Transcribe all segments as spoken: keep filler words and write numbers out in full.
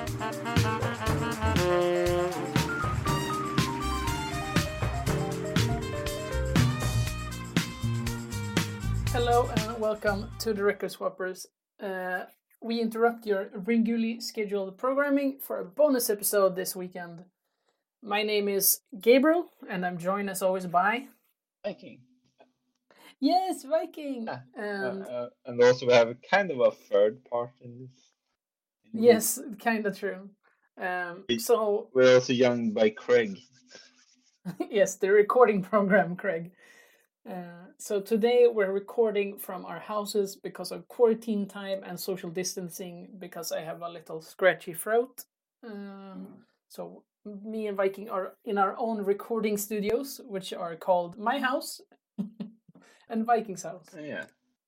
Hello and welcome to the Record Swappers. Uh, we interrupt your regularly scheduled programming for a bonus episode this weekend. My name is Gabriel, and I'm joined as always by Viking. Yes, Viking. Yeah. And Uh, uh, and also we have kind of a third part in this. in this. yes, kind of true. Um, We- so We're also joined by Craig. yes, the recording program, Craig. Uh, so today we're recording from our houses because of quarantine time and social distancing because I have a little scratchy throat. Um, so me and Viking are in our own recording studios, which are called My House and Viking's House. Yeah.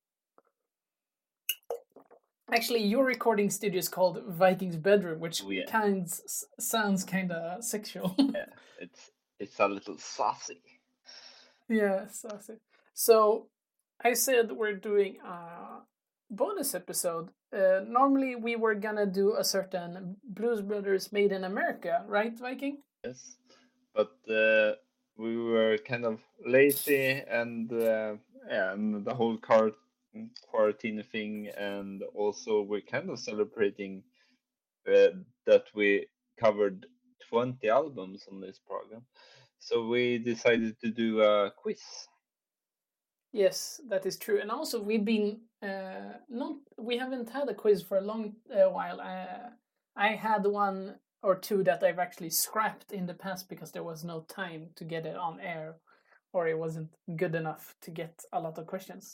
Actually, your recording studio is called Viking's Bedroom, which Oh, yeah. kind s- sounds kind of sexual. Yeah. It's it's a little saucy. Yeah, sassy. So I said we're doing a bonus episode. Uh, normally we were gonna do a certain Blues Brothers Made in America, right, Viking? Yes. But uh, we were kind of lazy and uh, yeah, and the whole car quarantine thing, and also we're kind of celebrating uh, that we covered twenty albums on this program. So we decided to do a quiz. Yes, that is true. And also we've been uh, not we haven't had a quiz for a long uh, while. Uh, I had one or two that I've actually scrapped in the past because there was no time to get it on air, or it wasn't good enough to get a lot of questions.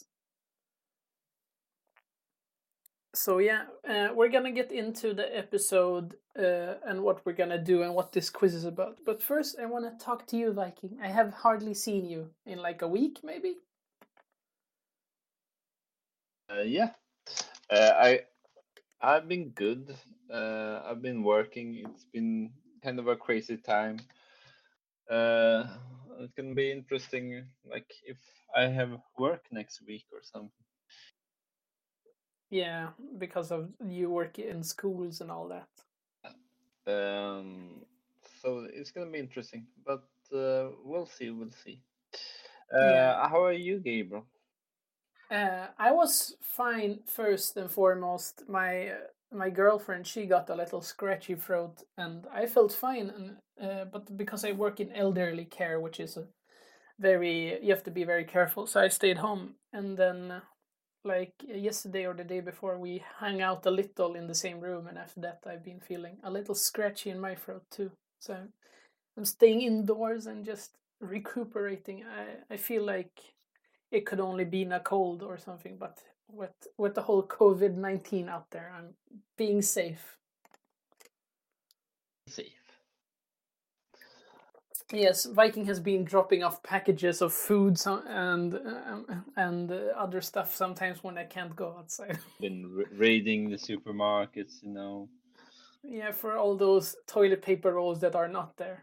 So yeah, uh, we're gonna get into the episode uh, and what we're gonna do and what this quiz is about. But first, I want to talk to you, Viking. I have hardly seen you in like a week, maybe. Uh, yeah, uh, I I've been good. Uh, I've been working. It's been kind of a crazy time. Uh, it can be interesting, like if I have work next week or something. Yeah, because of you work in schools and all that. Um, so it's gonna be interesting, but uh, we'll see. We'll see. Uh, Yeah. how are you, Gabriel? Uh, I was fine first and foremost. My uh, my girlfriend, she got a little scratchy throat, and I felt fine. And uh, but because I work in elderly care, which is a very you have to be very careful, so I stayed home. And then, uh, like yesterday or the day before, we hung out a little in the same room, and after that, I've been feeling a little scratchy in my throat too. So I'm staying indoors and just recuperating. I I feel like it could only be a cold or something, but with with the whole COVID nineteen out there, I'm being safe. Safe. Yes, Viking has been dropping off packages of food and um, and uh, other stuff sometimes when I can't go outside. Been ra- raiding the supermarkets, you know. Yeah, for all those toilet paper rolls that are not there.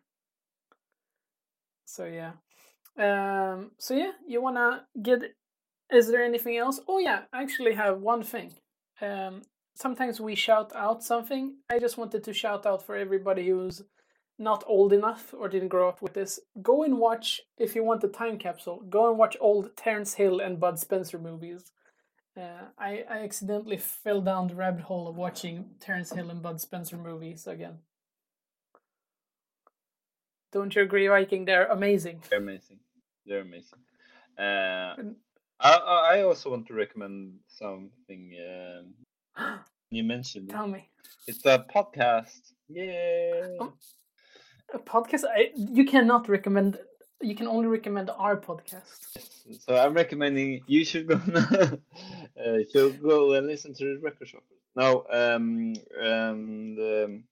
So yeah. Um. So yeah, you wanna get? Is there anything else? Oh yeah, I actually have one thing. Um. Sometimes we shout out something. I just wanted to shout out for everybody who's not old enough or didn't grow up with this. Go and watch, if you want a time capsule, go and watch old Terence Hill and Bud Spencer movies. Uh, I, I accidentally fell down the rabbit hole of watching Terence Hill and Bud Spencer movies again. Don't you agree, Viking? They're amazing. They're amazing. They're amazing. Uh, I I also want to recommend something. Uh, you mentioned it. Tell me. It's a podcast. Yay! Um, a podcast? I, you cannot recommend. You can only recommend our podcast. Yes. So I'm recommending you should go. uh, should go and listen to the record shop. No, um, and um,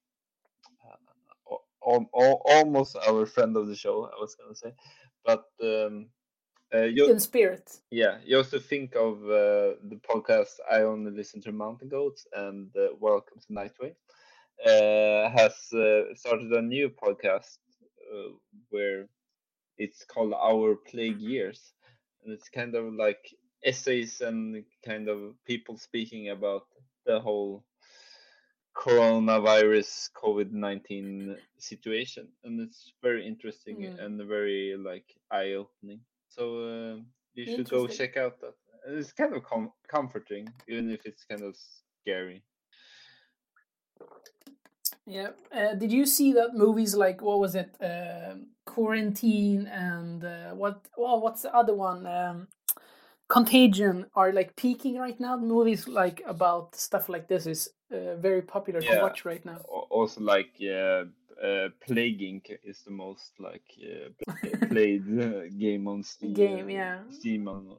al- al- almost our friend of the show. I was gonna say, but um, uh, you In spirit. yeah, you also think of uh, the podcast. I only listen to Mountain Goats and uh, Welcome to Nightway. Uh, has uh, started a new podcast uh, where it's called Our Plague Years, and it's kind of like essays and kind of people speaking about the whole coronavirus COVID nineteen situation, and it's very interesting Mm. and very like eye opening. So uh, you should go Interesting. check out that. It's kind of com- comforting, even if it's kind of scary. Yeah. Uh, did you see that movies like what was it? Uh, Quarantine and uh, what? Well, what's the other one? Um, Contagion are like peaking right now. Movies like about stuff like this is uh, very popular to Yeah. watch right now. Al- Also, like uh, uh, Plague Inc. is the most like uh, play- played uh, game on Steam. Game, yeah. Steam on,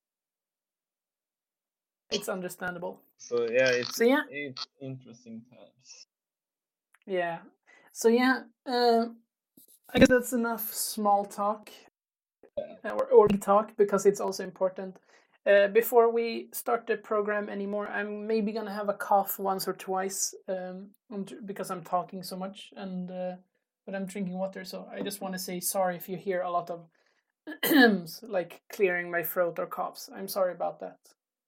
It's understandable. so yeah, it's So yeah, it's interesting times. yeah. So yeah, uh, I guess that's enough small talk or, or big talk because it's also important. Uh, before we start the program anymore, I'm maybe gonna have a cough once or twice um, because I'm talking so much and uh, but I'm drinking water. So I just want to say sorry if you hear a lot of like clearing my throat or coughs. I'm sorry about that.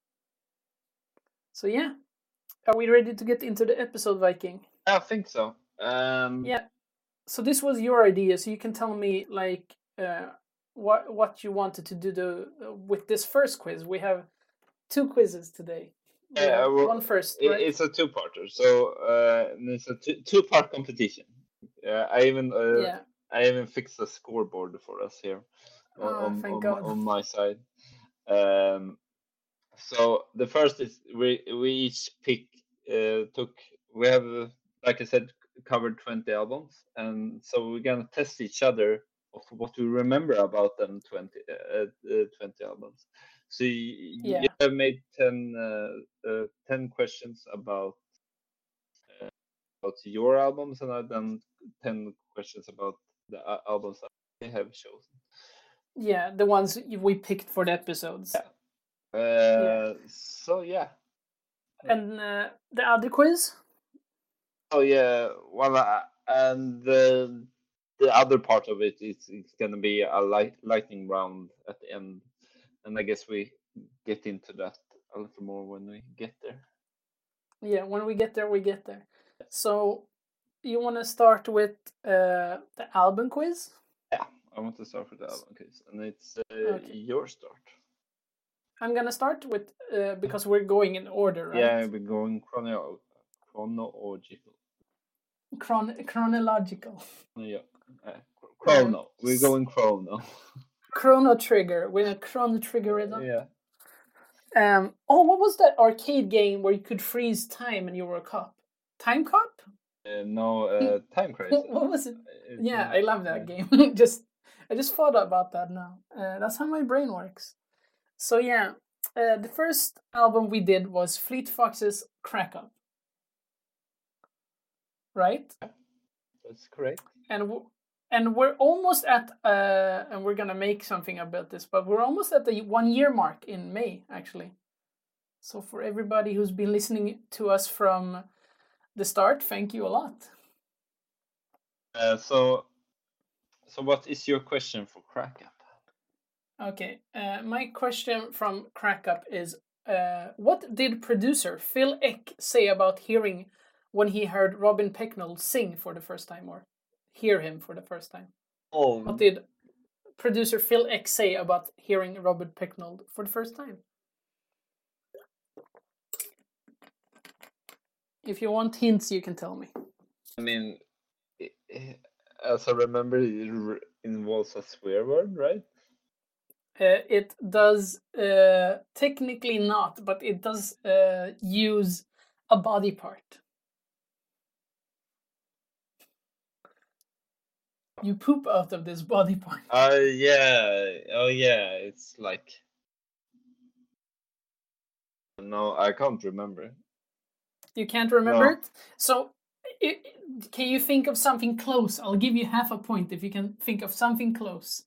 So yeah, are we ready to get into the episode, Viking? I think so. Um, Yeah. So this was your idea, so you can tell me like uh, what what you wanted to do the, uh, with this first quiz. We have two quizzes today. We Yeah, have well, one first, it- right? it's a two-parter, so uh, and it's a two, two-part competition. Uh, I even uh, Yeah. I even fixed a scoreboard for us here on Ah, on, thank on, God. on my side. Um, so the first is we we each pick uh, took we have uh, like I said covered twenty albums, and so we're gonna test each other of what we remember about them twenty uh, uh, twenty albums. So you, you Yeah. have made ten uh, uh, ten questions about uh, about your albums, and I've done ten questions about the uh, albums that I have chosen. Yeah, the ones we picked for the episodes. Yeah. Uh, So yeah. And uh, the other quiz? Oh yeah. Well, uh, and the the other part of it is it's gonna be a light lightning round at the end, and I guess we get into that a little more when we get there. Yeah, when we get there, we get there. So you want to start with uh, the album quiz? Yeah, I want to start with the album case, and it's uh, Okay. your start. I'm gonna start with uh, because we're going in order, right? Yeah, we're going chrono chronological. Chron- chronological. Yeah, uh, chrono. Um, we're going chrono. Chrono Trigger with a Chrono Trigger rhythm. Yeah. Um. Oh, what was that arcade game where you could freeze time and you were a cop? Time Cop? Uh, no, uh, Time Crisis. What was it? It's Yeah, not- I love that yeah. game. just, I just thought about that now. Uh, that's how my brain works. So yeah, uh, the first album we did was Fleet Foxes' Crack Up, right? That's correct. And w- and we're almost at uh, and we're gonna make something about this, but we're almost at the one year mark in May actually. So for everybody who's been listening to us from the start, thank you a lot. Uh, so, so what is your question for Crack Up? Okay, uh, my question from Crack Up is, uh, what did producer Phil Eck say about hearing when he heard Robin Pecknold sing for the first time, or hear him for the first time? Oh, What did producer Phil Eck say about hearing Robin Pecknold for the first time? If you want hints, you can tell me. I mean, it, it- as I remember, it r- involves a swear word, right? Uh, it does uh, technically not, but it does uh, use a body part. You poop out of this body part. Uh, yeah. Oh, yeah. It's like. No, I can't remember. You can't remember No. it? So, i i- can you think of something close? I'll give you half a point if you can think of something close.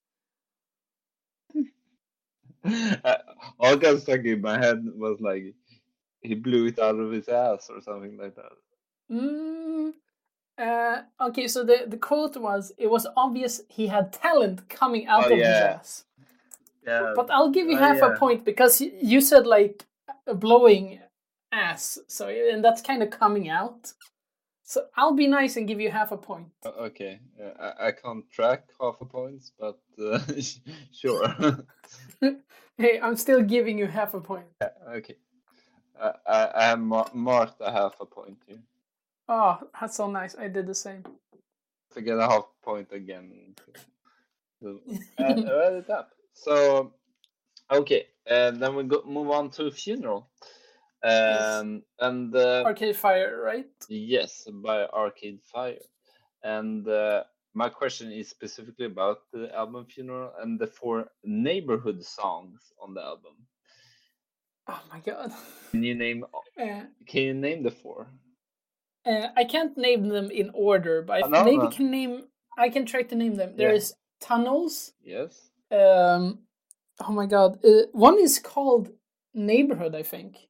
All I was stuck in my head was like he blew it out of his ass or something like that. Mm, uh, okay, so the, the quote was, it was obvious he had talent coming out Oh, of his yeah. ass. Yeah. But I'll give you Oh, half yeah. a point because y- you said like uh, blowing ass. So and that's kind of coming out. So I'll be nice and give you half a point. Uh, Okay, uh, I, I can't track half a points, but uh, sure. Hey, I'm still giving you half a point. Okay, I I, I have mar- marked a half a point here. Oh, that's so nice. I did the same. To get a half point again. So, uh, add it up. So okay, and then we go move on to funeral. Yes. Um, and uh, Arcade Fire, right? yes, by Arcade Fire. And uh, my question is specifically about the album Funeral and the four neighborhood songs on the album. Oh my god. Can you name? Uh, Can you name the four? uh, I can't name them in order, but I Uh, no, maybe no. can name. I can try to name them. There Yeah. is Tunnels. Yes. Um, oh my god. Uh, one is called Neighborhood, I think.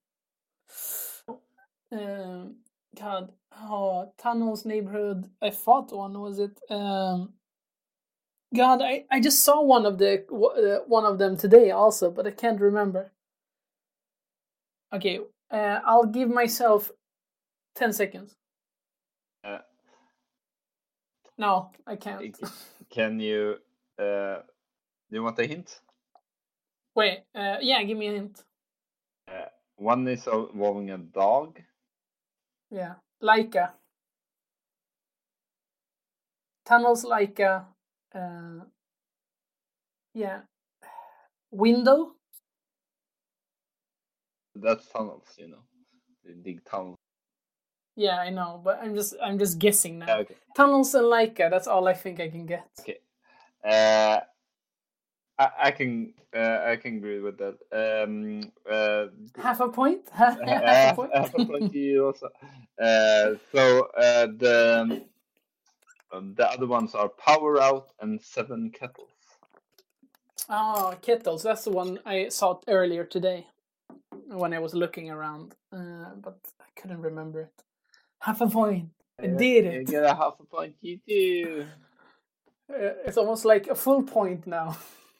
Um, God. Oh, Tunnels, Neighborhood. I thought one was it. Um, God, I, I just saw one of the uh, one of them today also, but I can't remember. Okay, uh, I'll give myself ten seconds. Uh, No, I can't. Can you? Uh, do you want a hint? Wait, uh, yeah, give me a hint. Uh, one is involving a dog. Yeah, Laika. Tunnels, Laika. Uh, yeah, Window. That's tunnels, you know, the big tunnels. Yeah, I know, but I'm just I'm just guessing now. Yeah, okay. Tunnels and Laika. That's all I think I can get. Okay. Uh, I, I can uh, I can agree with that. Um, uh, Half a point. half a half, point. half a point to you also. Uh, so uh, the um, the other ones are Power Out and Seven Kettles. Oh, Kettles. That's the one I saw earlier today when I was looking around, uh, but I couldn't remember it. Half a point. I Uh, did You it. get a half a point, you too. Uh, it's almost like a full point now.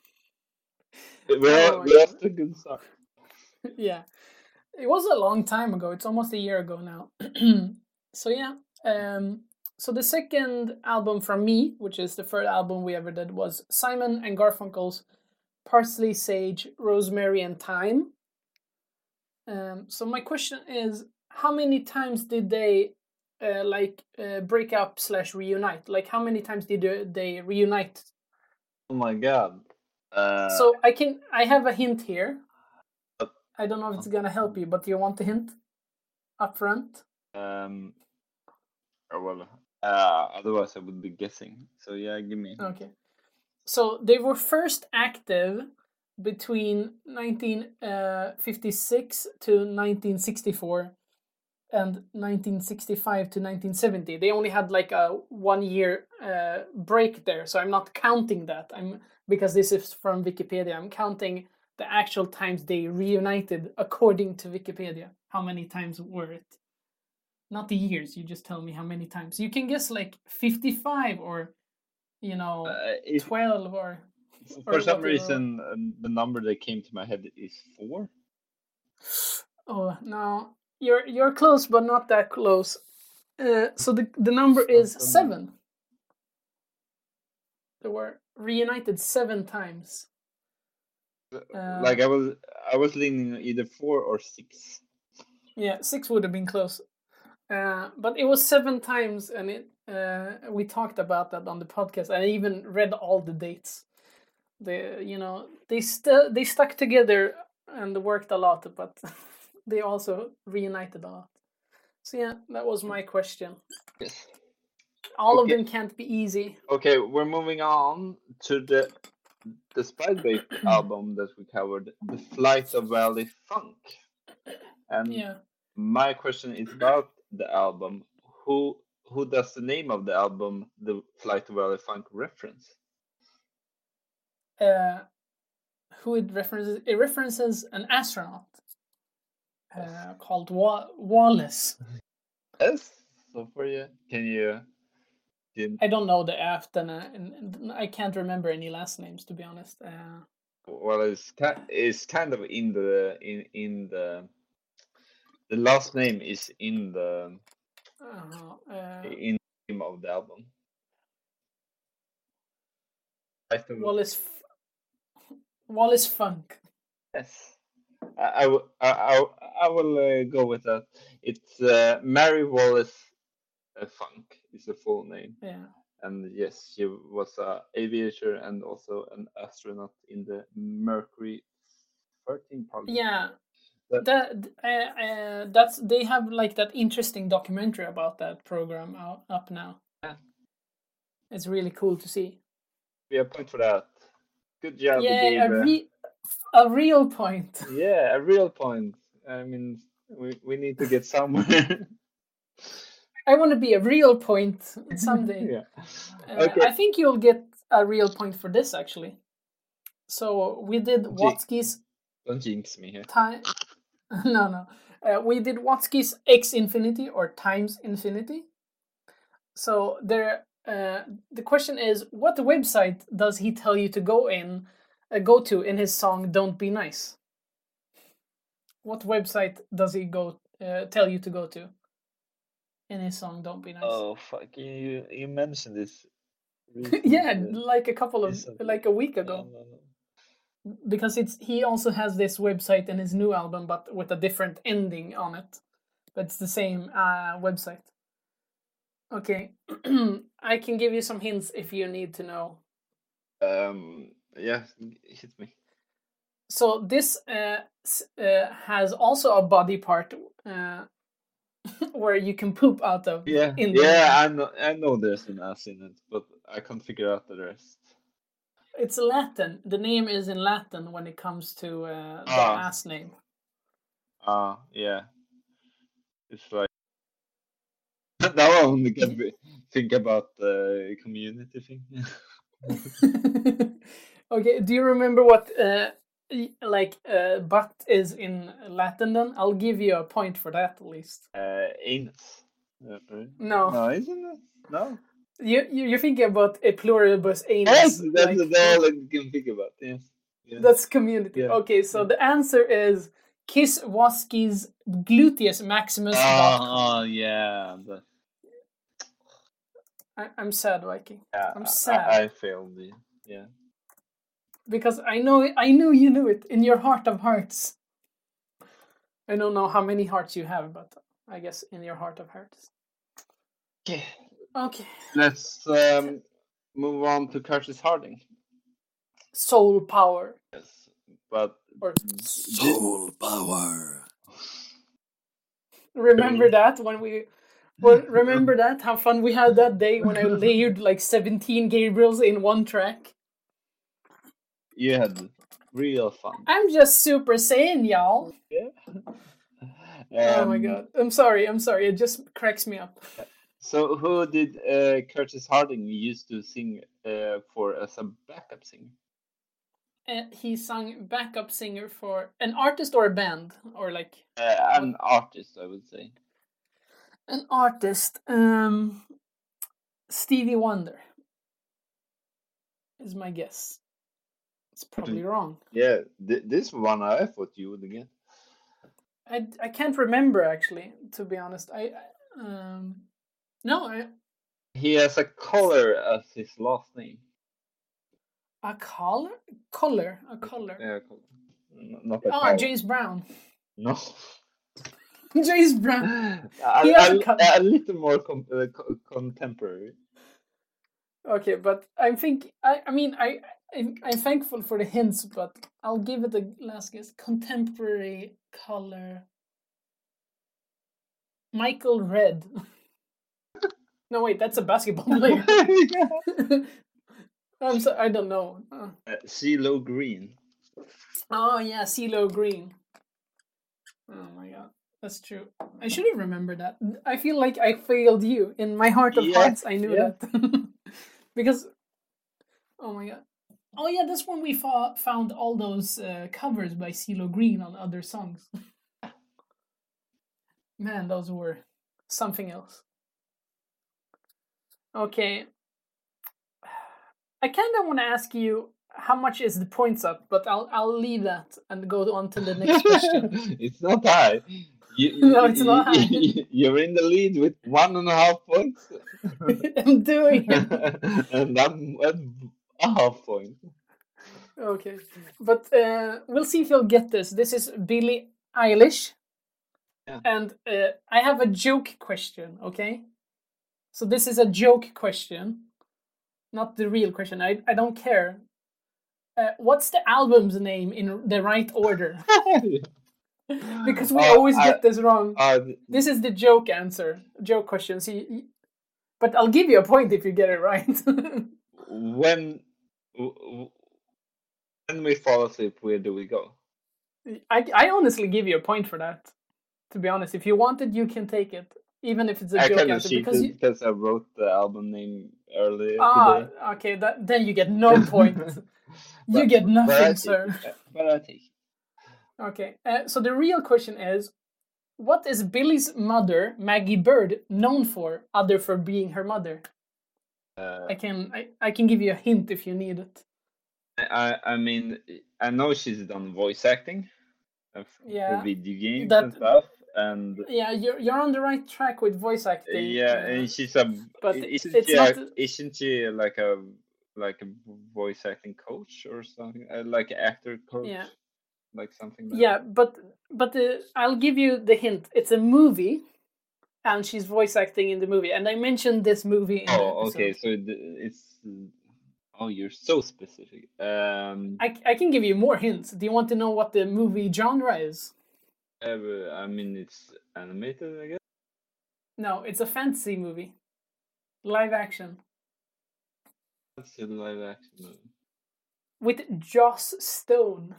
We're Oh my we're God. off to a good start. Yeah, it was a long time ago. It's almost a year ago now. So yeah. Um, so the second album from me, which is the third album we ever did, was Simon and Garfunkel's Parsley, Sage, Rosemary, and Thyme. Um, so my question is, how many times did they uh, like uh, break up slash reunite? Like how many times did they- they reunite? Oh my god. Uh, So I can I have a hint here. I don't know if it's gonna help you, but do you want the hint up front? um, oh, well, uh, otherwise I would be guessing. So yeah, give me. Okay. So they were first active between nineteen fifty-six to nineteen sixty-four and nineteen sixty-five to nineteen seventy. They only had like a one year uh, break there, so I'm not counting that. I'm because this is from Wikipedia. I'm counting the actual times they reunited according to Wikipedia. How many times were it? Not the years. You just tell me how many times. You can guess like fifty-five or you know Uh, if, twelve or for or some whatever. reason, uh, the number that came to my head is four. Oh no, you're you're close, but not that close. Uh, so the the number is Something- seven. They were reunited seven times. Uh, Like I was, I was leaning either four or six. Yeah, six would have been close. Uh, but it was seven times, and it uh, we talked about that on the podcast. I even read all the dates. They, you know, they still they stuck together and worked a lot, but they also reunited a lot. So yeah, that was my question. Yes. All Okay. of them can't be easy. Okay, we're moving on to the the Spidebait album that we covered, The Flight of Valley Funk. And Yeah. my question is about the album. Who who does the name of the album, The Flight of Valley Funk, reference? Uh, who it references? It references an astronaut uh, called Wa- Wallace. Yes. So for you, can you? Can, I don't know the aft, and, uh, and, and I can't remember any last names to be honest. Uh, well, it's kind it's kind of in the in in the the last name is in the Uh, uh, in the name of the album. I still- Wallace F- Wallace Funk. Yes, I, I, will- I, I, I will uh, go with that. It's uh, Mary Wallace uh, Funk is the full name. Yeah. And yes, she was an aviator and also an astronaut in the Mercury thirteen program. Yeah. But- That uh, uh, that's they have like that interesting documentary about that program out, up now. Yeah. It's really cool to see. Be a point for that. Good job, Yeah, a, Gabe. re- a real point. Yeah, a real point. I mean, we, we need to get somewhere. I want to be a real point someday. Yeah. Uh, Okay. I think you'll get a real point for this actually. So we did Watsky's Don't jinx me here. time. no, no. Uh, we did Watsky's X Infinity or times infinity. So there, uh, the question is, what website does he tell you to go in, uh, go to in his song "Don't Be Nice"? What website does he go uh, tell you to go to in his song "Don't Be Nice"? Oh fuck! You you mentioned this. yeah, like a couple of recently. like a week ago. No, no, no. Because it's he also has this website in his new album, but with a different ending on it. But it's the same uh, website. Okay, I can give you some hints if you need to know. Um. Yeah, hit me. So this uh, uh, has also a body part uh, where you can poop out of. Yeah, in the yeah, I know, I know there's an ass in it, but I can't figure out the rest. It's Latin. The name is in Latin when it comes to uh, the Ah. ass name. Ah, uh, yeah. It's like now I only can be, think about the community thing. Okay, do you remember what uh, like uh, butt is in Latin? Then I'll give you a point for that at least. Uh, anus. Uh, right? No, No, isn't it? No. you, you you're thinking about a pluribus anus. Yes, that's like- all I can think about. Yes. yes. That's community. Yeah. Okay, so the answer is Kiss Waski's gluteus maximus. Oh, yeah. The, I, I'm sad, Viking, yeah. I'm I- sad. I, I failed. The, yeah. because I know I knew you knew it in your heart of hearts. I don't know how many hearts you have, but I guess in your heart of hearts. Okay. Okay. Let's um, move on to Curtis Harding. Soul power. Yes, but Or Soul power. remember that when we well, remember that how fun we had that day when I layered like seventeen Gabriels in one track. you had real fun. I'm just Super Saiyan, y'all. Yeah. Oh my Um, god. I'm sorry, I'm sorry. It just cracks me up. So, who did uh, Curtis Harding used to sing uh, for as a backup singer? Uh, he sung backup singer for an artist or a band or like Uh, an artist, I would say. an artist. Um, Stevie Wonder is my guess. It's probably wrong. Yeah, th- this one I thought you would get. I, I can't remember actually. To be honest, I I- um no I, He has a color as his last name. a color color a color. Yeah, color. N- not a Ah, color. James Brown. No. James Brown. a, He has a a, color. a little more com- uh, co- contemporary. Okay, but I think I I mean I I'm, I'm thankful for the hints, but I'll give it a last guess. Contemporary color. Michael Red. No, wait, that's a basketball player. I'm so, I don't know. Uh, Uh, CeeLo Green. Oh yeah, CeeLo Green. Oh my god, that's true. I should have remembered that. I feel like I failed you. In my heart of Yeah, hearts, I knew yeah. that. Because, oh my god. Oh yeah, that's when we fa- found all those uh, covers by CeeLo Green on other songs. Man, those were something else. Okay. I kind of want to ask you how much is the points up, but I'll I'll leave that and go on to the next question. It's not high. You, you, No, it's not. you, you're in the lead with one and a half points, I'm doing it. and I'm at a half point. Okay, but uh, we'll see if you'll get this. This is Billie Eilish, Yeah. and uh, I have a joke question. Okay, so this is a joke question, not the real question. I I don't care. Uh, what's the album's name in the right order? Because we Uh, always I- get this wrong. uh, This is the joke answer, joke question. See, but I'll give you a point if you get it right. when when we fall asleep, where do we go? I I honestly give you a point for that. To be honest, if you want it, you can take it, even if it's a I joke kind of answer. cheated Because because, you, I wrote the album name earlier ah, today. okay, that then you get no point. You But- get but I nothing, take sir. it, But I take it. Okay, uh, so the real question is, what is Billy's mother, Maggie Bird, known for, other for being her mother? Uh, I can I, I can give you a hint if you need it. I I mean I know she's done voice acting uh, for Yeah, video games that- and stuff, and Yeah, you're you're on the right track with voice acting. yeah, uh, and she's a but isn't it's she not. a, isn't she like a like a voice acting coach or something, uh, like an actor coach, Yeah. like something like Yeah, but but uh, I'll give you the hint. It's a movie, and she's voice acting in the movie. And I mentioned this movie in the Oh, episode. okay. So it- it's oh, you're so specific. Um, I I can give you more hints. Do you want to know what the movie genre is? uh, I mean, it's animated, I guess. No, it's a fantasy movie, live action, It's a live action movie. with Joss Stone,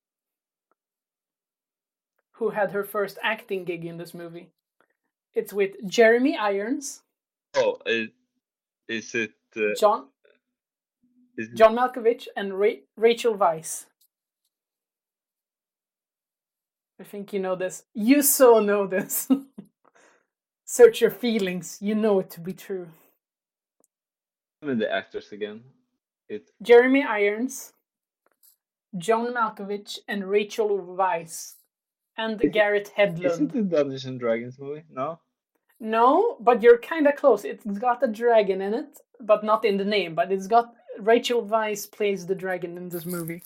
who had her first acting gig in this movie. It's with Jeremy Irons, Oh, it, is it? Uh, John is it John Malkovich, and Ra- Rachel Weisz. I think you know this. You so know this. Search your feelings. You know it to be true. I mean, the actors again? It Jeremy Irons, John Malkovich, and Rachel Weisz, and Is it- Garrett Hedlund. isn't it Dungeons and Dragons movie? No. No, but you're kind of close. It's got a dragon in it, but not in the name. But it's got Rachel Weisz plays the dragon in this movie.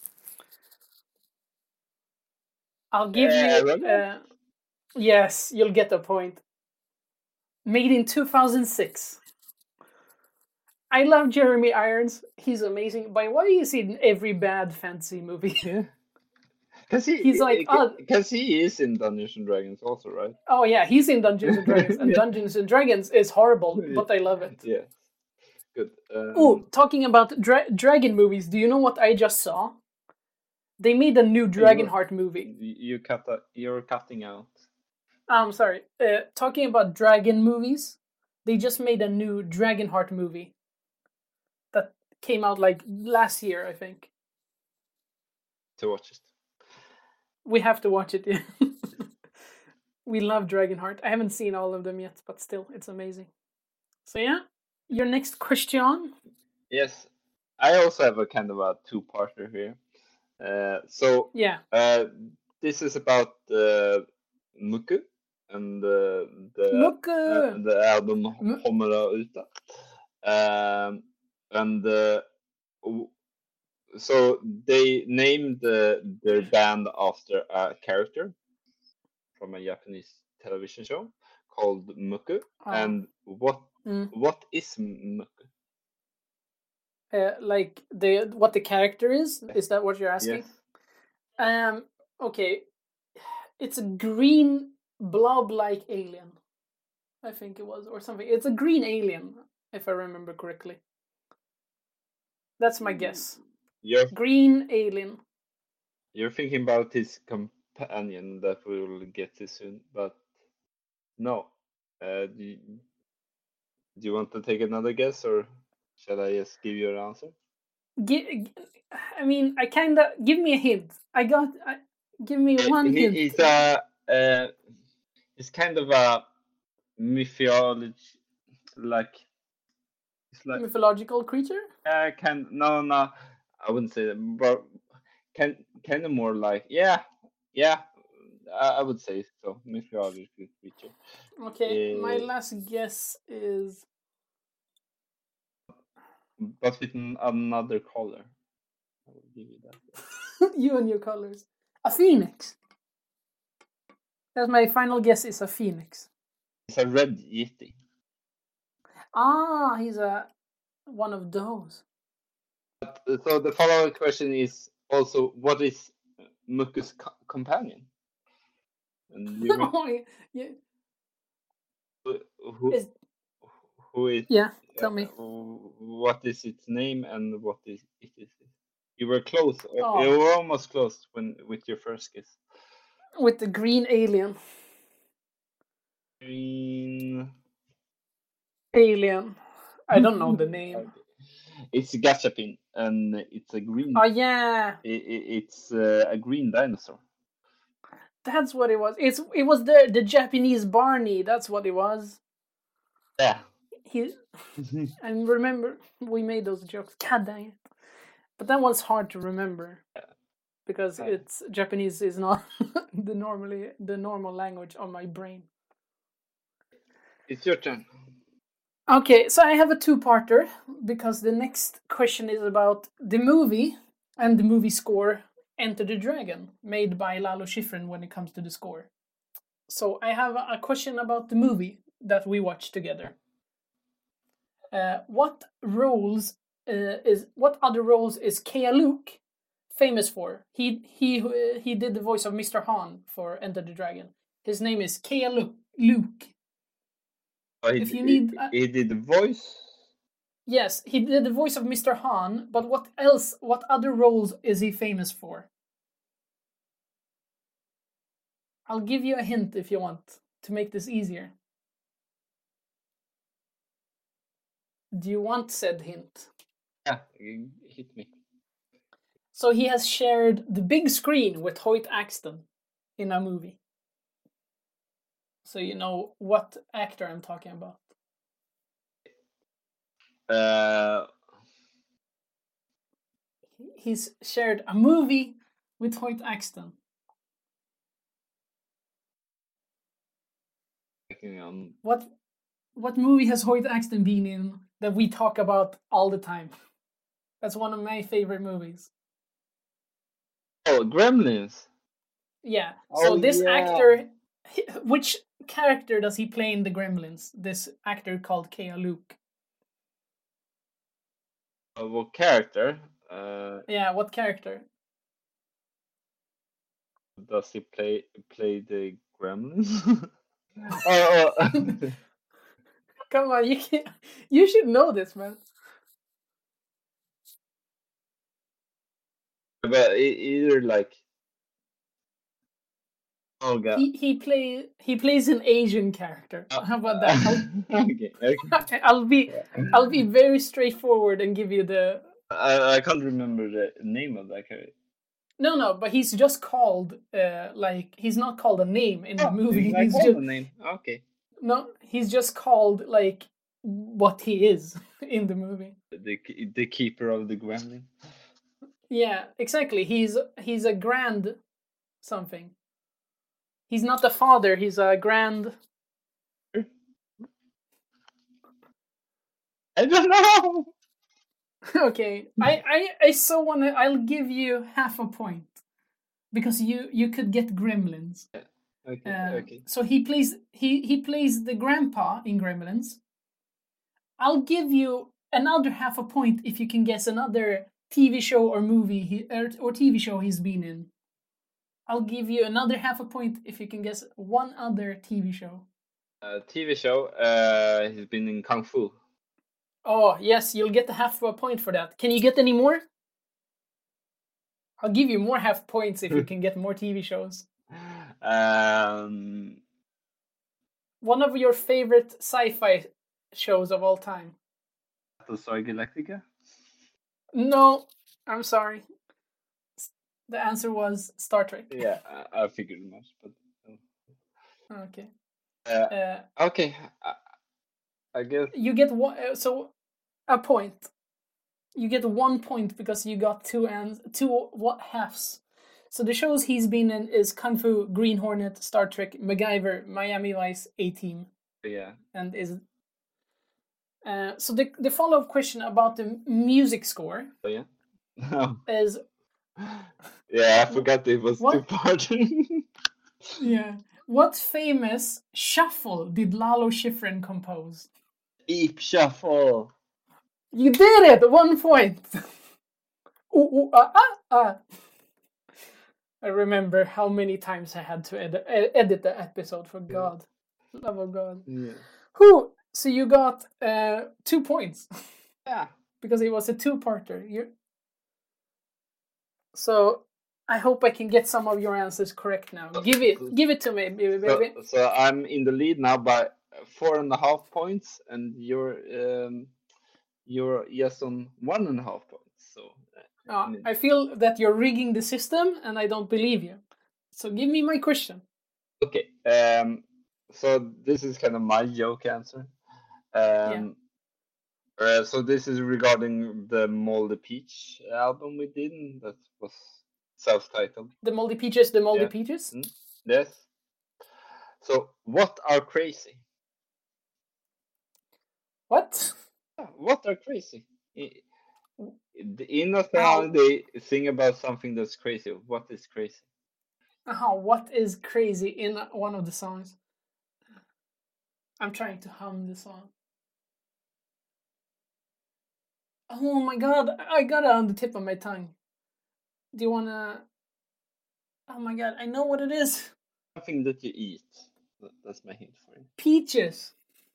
I'll give Yeah, you. Rogue One? Uh, yes, you'll get the point. Made in two thousand six. I love Jeremy Irons. He's amazing. By why is he in every bad fantasy movie? Yeah. Because he, He's like, oh- because he is in Dungeons and Dragons also, right? Oh yeah, he's in Dungeons and Dragons, and Yeah. Dungeons and Dragons is horrible, Yeah. but I love it. Yeah. Good. Um, Oh, talking about dra- dragon movies, do you know what I just saw? They made a new Dragonheart movie. you you cut that. You're cutting out. I'm sorry. Uh, talking about dragon movies, they just made a new Dragonheart movie that came out like last year, I think. To watch it. We have to watch it. Yeah. We love Dragonheart. I haven't seen all of them yet, but still, it's amazing. So yeah, your next question. Yes, I also have a kind of a two-parter here. Uh, so Yeah. uh, this is about uh, Muku and uh, the Look. uh, Uh, the album M- Homera Uta. Um, and uh, w- so they named the, their band after a character from a Japanese television show called Muku. uh, And what mm. what is Muku? Uh, like the what the character is? Is that what you're asking? Yes. Um. Okay. It's a green blob-like alien. I think it was, or something. It's a green alien, if I remember correctly. That's my guess. You're Green alien. you're thinking about his companion that we will get to soon, but no. Uh, do, you, do you want to take another guess, or shall I just give you an answer? Gi- I mean, I kind of give me a hint. I got. I, give me one he, hint. he's a uh, he's kind of a mythology, like it's like Mythological creature. uh, can no no I wouldn't say that, but can kind of more like yeah yeah I, I would say so. Mythological creature. Okay, my Uh, last guess is but with n- another color. I will give you that. you and your colors. A phoenix. That's my final guess. Is a phoenix. It's a red yeti. Ah, he's a one of those. So the following question is also, what is Muku's co- companion? And you Oh, yeah. who Is- who is Yeah, tell me. uh, what is its name and what is it is. You were close. uh, Oh. You were almost close when with your first guess. With the green alien. Green. Alien. I don't know the name. Okay. It's Gachapin, and it's a green. Oh yeah, i i- it's uh, a green dinosaur. that's what it was. It's it was the the Japanese Barney. That's what it was. Yeah. He and remember we made those jokes. God dang it! But that one's hard to remember because Yeah. it's Japanese is not the normally the normal language on my brain. It's your turn. Okay, so I have a two-parter because the next question is about the movie and the movie score Enter the Dragon, made by Lalo Schifrin when it comes to the score. So I have a question about the movie that we watched together. Uh, what roles uh, is what other roles is Kea Luke famous for? He he uh, he did the voice of Mister Han for Enter the Dragon. His name is Kea Luke. Luke. Oh, he, If you he- need a- he did the voice. Yes, he did the voice of Mister Han, but what else, what other roles is he famous for? I'll give you a hint if you want, to make this easier. Do you want said hint? Yeah, you hit me. So he has shared the big screen with Hoyt Axton in a movie. So you know what actor I'm talking about. Uh, He's shared a movie with Hoyt Axton. checking on. What what movie has Hoyt Axton been in that we talk about all the time? That's one of my favorite movies. Oh, Gremlins. Yeah. So Oh, this yeah. actor, he- which character does he play in the Gremlins? This actor called Kea Luke. Uh, what character? Uh, Yeah, what character? does he play play the Gremlins? oh, oh. Come on, you can, you should know this, man. But e- either like. Oh god. He he play he plays an Asian character. How about that? I'll, okay. Okay. I'll be I'll be very straightforward and give you the I, I can't remember the name of that character. no no, but he's just called uh like he's not called a name in the Oh, movie. I He's call just the name. Okay. no, he's just called like what he is in the movie. The the keeper of the Gremlin. Yeah, exactly. He's he's a grand something. He's not the father. He's a grand. I don't know. Okay, I I I so wanna. I'll give you half a point because you you could get Gremlins. Okay. Uh, okay. So he plays he he plays the grandpa in Gremlins. I'll give you another half a point if you can guess another T V show or movie he or, or T V show he's been in. I'll give you another half a point if you can guess one other T V show. Uh, T V show. Uh, he's been in Kung Fu. Oh yes, you'll get the half a point for that. Can you get any more? I'll give you more half points if you can get more T V shows. Um. One of your favorite sci-fi shows of all time. Battlestar Galactica. No, I'm sorry. The answer was Star Trek. Yeah, I, I figured much, but. Okay. Uh, Uh, okay. I, I guess. you get one. Uh, so a point. You get one point because you got two and two what halves. So the shows he's been in is Kung Fu, Green Hornet, Star Trek, MacGyver, Miami Vice, A-Team, Yeah. and is. Uh, so the the follow up question about the music score Oh yeah. is. Yeah, I forgot it was What? two parts. Yeah. What famous shuffle did Lalo Schifrin compose? Eep Shuffle. You did it! One point! Ooh, ooh, ah, ah, ah. I remember how many times I had to edit, edit the episode, for God. Love of God. Yeah. Who? So you got uh, two points. Yeah. Because it was a two-parter. You... So I hope I can get some of your answers correct now. Give it, give it to me, baby. baby. So, so I'm in the lead now by four and a half points, and you're um, you're just on one and a half points. So Uh, I mean, I feel that you're rigging the system, and I don't believe you. So give me my question. okay. Um. So this is kind of my joke answer. Um. Uh, so this is regarding the Moldy Peach album we did. That was self-titled. The Moldy Peaches, the Moldy Yeah. Peaches? Mm, yes. So what are crazy? What? What are crazy? I- In a song, they sing about something that's crazy. What is crazy? Oh, what is crazy in one of the songs? I'm trying to hum the song. Oh my God, I got it on the tip of my tongue. Do you wanna? Oh my God, I know what it is. Something that you eat. That- That's my hint for you. Peaches.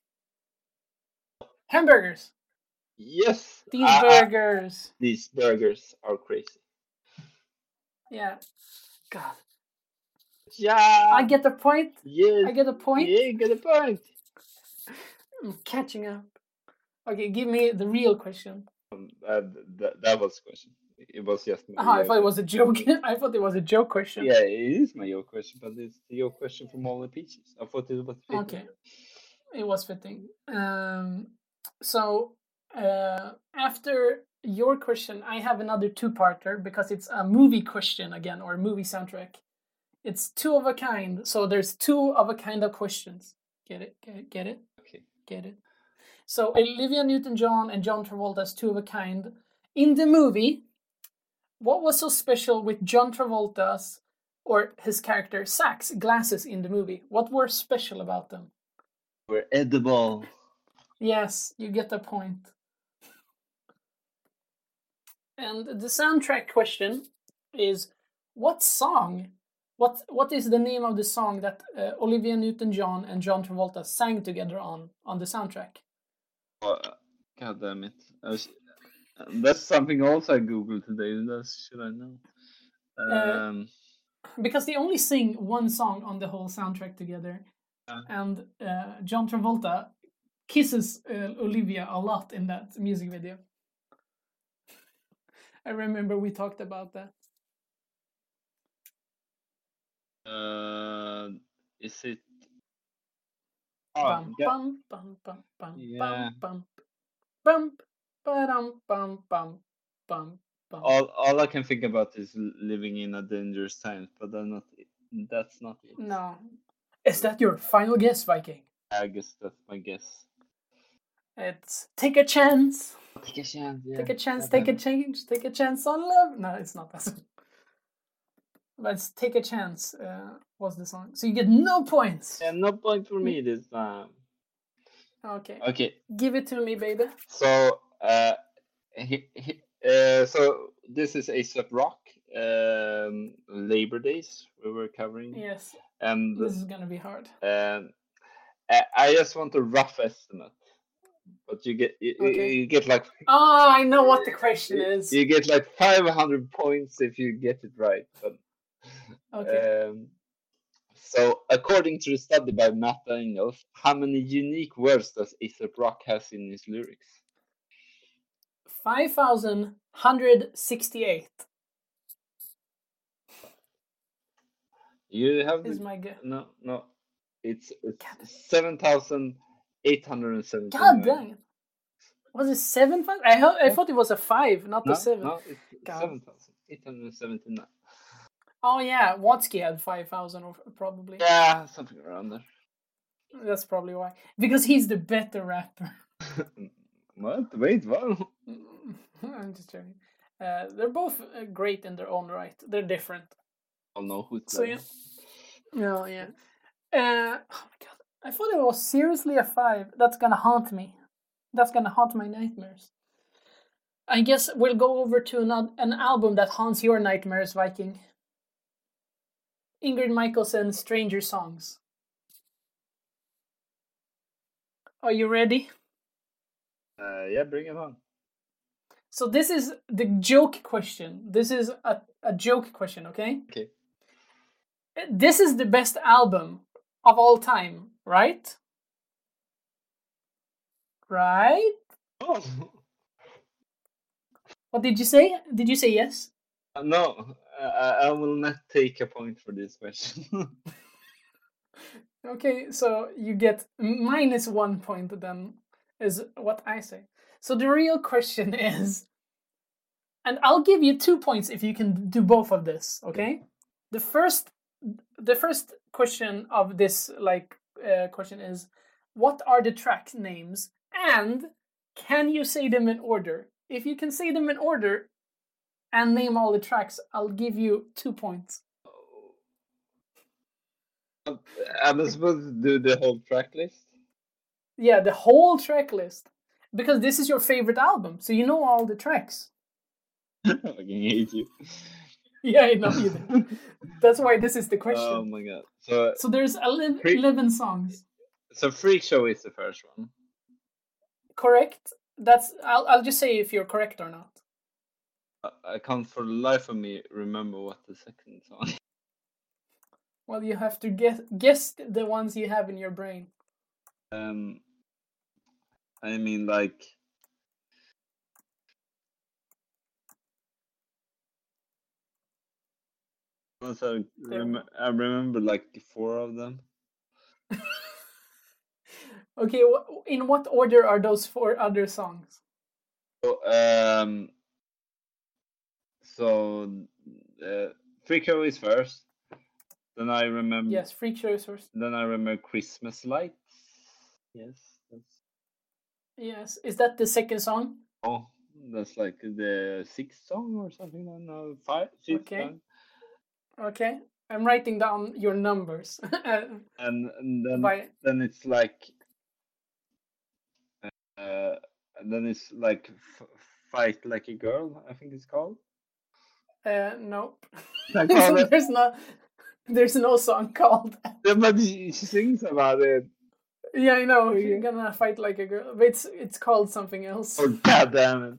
Hamburgers. Yes. These ah, ah, burgers. these burgers are crazy. Yeah. God. Yeah. I get the point. Yes. I get a point. Yeah, you get a point. I'm catching up. Okay, give me the real question. Um, uh, th- that was the question. It was just. my Ah, I joke. thought it was a joke. I thought it was a joke question. Yeah, it is my joke question, but it's your question from all the peaches. I thought it was fitting. Okay, it was fitting. Um, so uh, after your question, I have another two-parter because it's a movie question again, or movie soundtrack. It's two of a kind, so there's two of a kind of questions. Get it? Get it? Get it? Okay. Get it? So Olivia Newton-John and John Travolta's Two of a Kind. In the movie, what was so special with John Travolta's, or his character, Zach's glasses in the movie? What were special about them? We're edible. Yes, you get the point. And the soundtrack question is, what song, what what is the name of the song that uh, Olivia Newton-John and John Travolta sang together on, on the soundtrack? Oh, God damn it. I was, that's something also I googled today. That should I know? Um, Uh, because they only sing one song on the whole soundtrack together. Yeah. And uh, John Travolta kisses uh, Olivia a lot in that music video. I remember we talked about that. uh, is it? Bum, Oh, yeah. bum, bum, bum, bum, Yeah. bum, bum, bum, ba-dum, bum, bum, bum, bum. All, all I can think about is living in a dangerous time, but I'm not. That's not it. No. Is that your final guess, Viking? I guess that's my guess. It's Take a Chance. Take a chance. Yeah. Take a chance, God take a damn it. change, take a chance on love. No, it's not that. But it's Take a Chance uh, was the song. So you get no points. Yeah, no point for me this time. Okay. Okay. Give it to me, baby. So, uh, he, he, uh, so this is A$AP Rock, um, Labor Days we were covering, Yes. and This is gonna be hard. um, I, I just want a rough estimate, but you get you, you- Okay. you get like Oh, I know what the question you, is. you get like five hundred points if you get it right. But Okay. um, so according to the study by Matt Daniels, how many unique words does A$AP Rock has in his lyrics? five thousand one hundred sixty-eight You have is the, my guess. no no, it's, it's God. seven thousand eight hundred seventy. God dang it. Was it seven five? I, ho- I Yeah. thought it was a five, not No, a seven. no, it's God. seven thousand eight hundred seventy-nine. Oh yeah, Watsky had five thousand probably. Yeah, something around there. That's probably why. Because he's the better rapper. What? Wait, what? I'm just joking. Uh, they're both uh, great in their own right. They're different. I'll know who's So yeah. No, yeah. Uh, oh my god. I thought it was seriously a five. That's gonna haunt me. That's gonna haunt my nightmares. I guess we'll go over to an, an album that haunts your nightmares, Viking. Ingrid Michaelson, Stranger Songs. Are you ready? Uh, yeah, bring it on. So this is the joke question. This is a, a joke question, okay? Okay. This is the best album of all time, right? Right? Oh. What did you say? Did you say yes? Uh, no, I, I will not take a point for this question. Okay, so you get minus one point then, is what I say. So the real question is, and I'll give you two points if you can do both of this, okay? The first the first question of this like uh, question is, what are the track names and can you say them in order? If you can say them in order and name all the tracks, I'll give you two points. Am I supposed to do the whole track list? Yeah, the whole track list. Because this is your favorite album, so you know all the tracks. I fucking hate you. Yeah, I know you do. That's why this is the question. Oh my god. So, so there's eleven, Freak- eleven songs. So Freak Show is the first one. Correct. That's. I'll. I'll just say if you're correct or not. I can't for the life of me remember what the second song. Well, you have to guess guess the ones you have in your brain. Um, I mean, like. Also, rem- I remember like four of them. Okay, wh- in what order are those four other songs? So, um, so uh, Freak Show is first. Then I remember. Yes, Freak Show is first. Then I remember Christmas Lights. Yes. That's... Yes, is that the second song? Oh, that's like the sixth song or something. No, five, six. Okay. Song. Okay, I'm writing down your numbers. and, and then By... then it's like. Uh, and then it's like f- Fight Like a Girl, I think it's called. Uh, nope. So there's not. There's no song called. Yeah, but she sings about it. Yeah, I know. You're gonna fight like a girl, but it's it's called something else. Oh god damn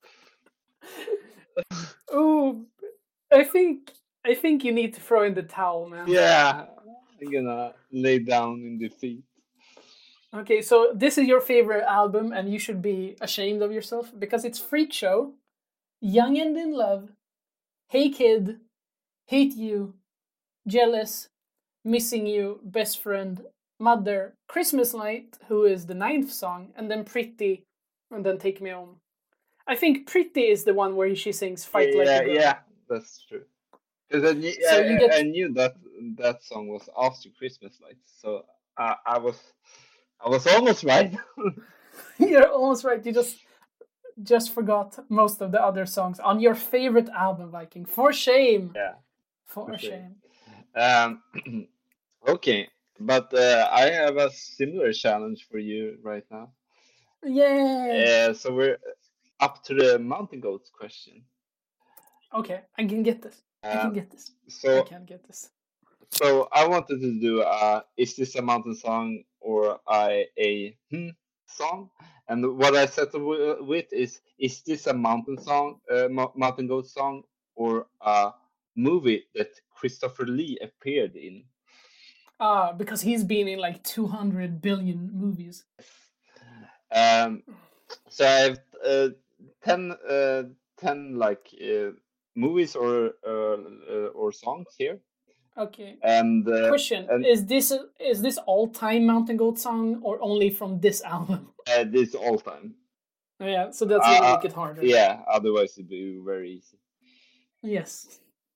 it! Ooh, I think I think you need to throw in the towel, man. Yeah, I'm gonna lay down in defeat. Okay, so this is your favorite album, and you should be ashamed of yourself because it's Freak Show, Young and in Love, Hey Kid, Hate You, Jealous, Missing You, Best Friend, Mother, Christmas Light, who is the ninth song, and then Pretty, and then Take Me Home. I think Pretty is the one where she sings Fight yeah, Like a Girl. Yeah, that's true. Because I, knew, so I, get... I knew that that song was after Christmas Lights, so I, I was I was almost right. You're almost right. You just just forgot most of the other songs on your favorite album, Viking. For shame. Yeah. For, for shame. shame. Um. Okay, but uh, I have a similar challenge for you right now. Yay! Uh, so we're up to the Mountain Goats question. Okay, I can get this. Uh, I can get this. So I can get this. So I wanted to do uh, is this a mountain song or a, a hmm song? And what I settled with is is this a mountain song, uh, Mountain Goat song, or a movie that Christopher Lee appeared in? Ah, uh, because he's been in like two hundred billion movies. Um, so I have uh, ten, uh, ten like uh, movies or uh, uh, or songs here. Okay. And uh, question: and, Is this a, is this all time Mountain Goat song or only from this album? Uh, this all time. Oh, yeah, so that's gonna uh, make it harder. Yeah, otherwise it'd be very easy. Yes.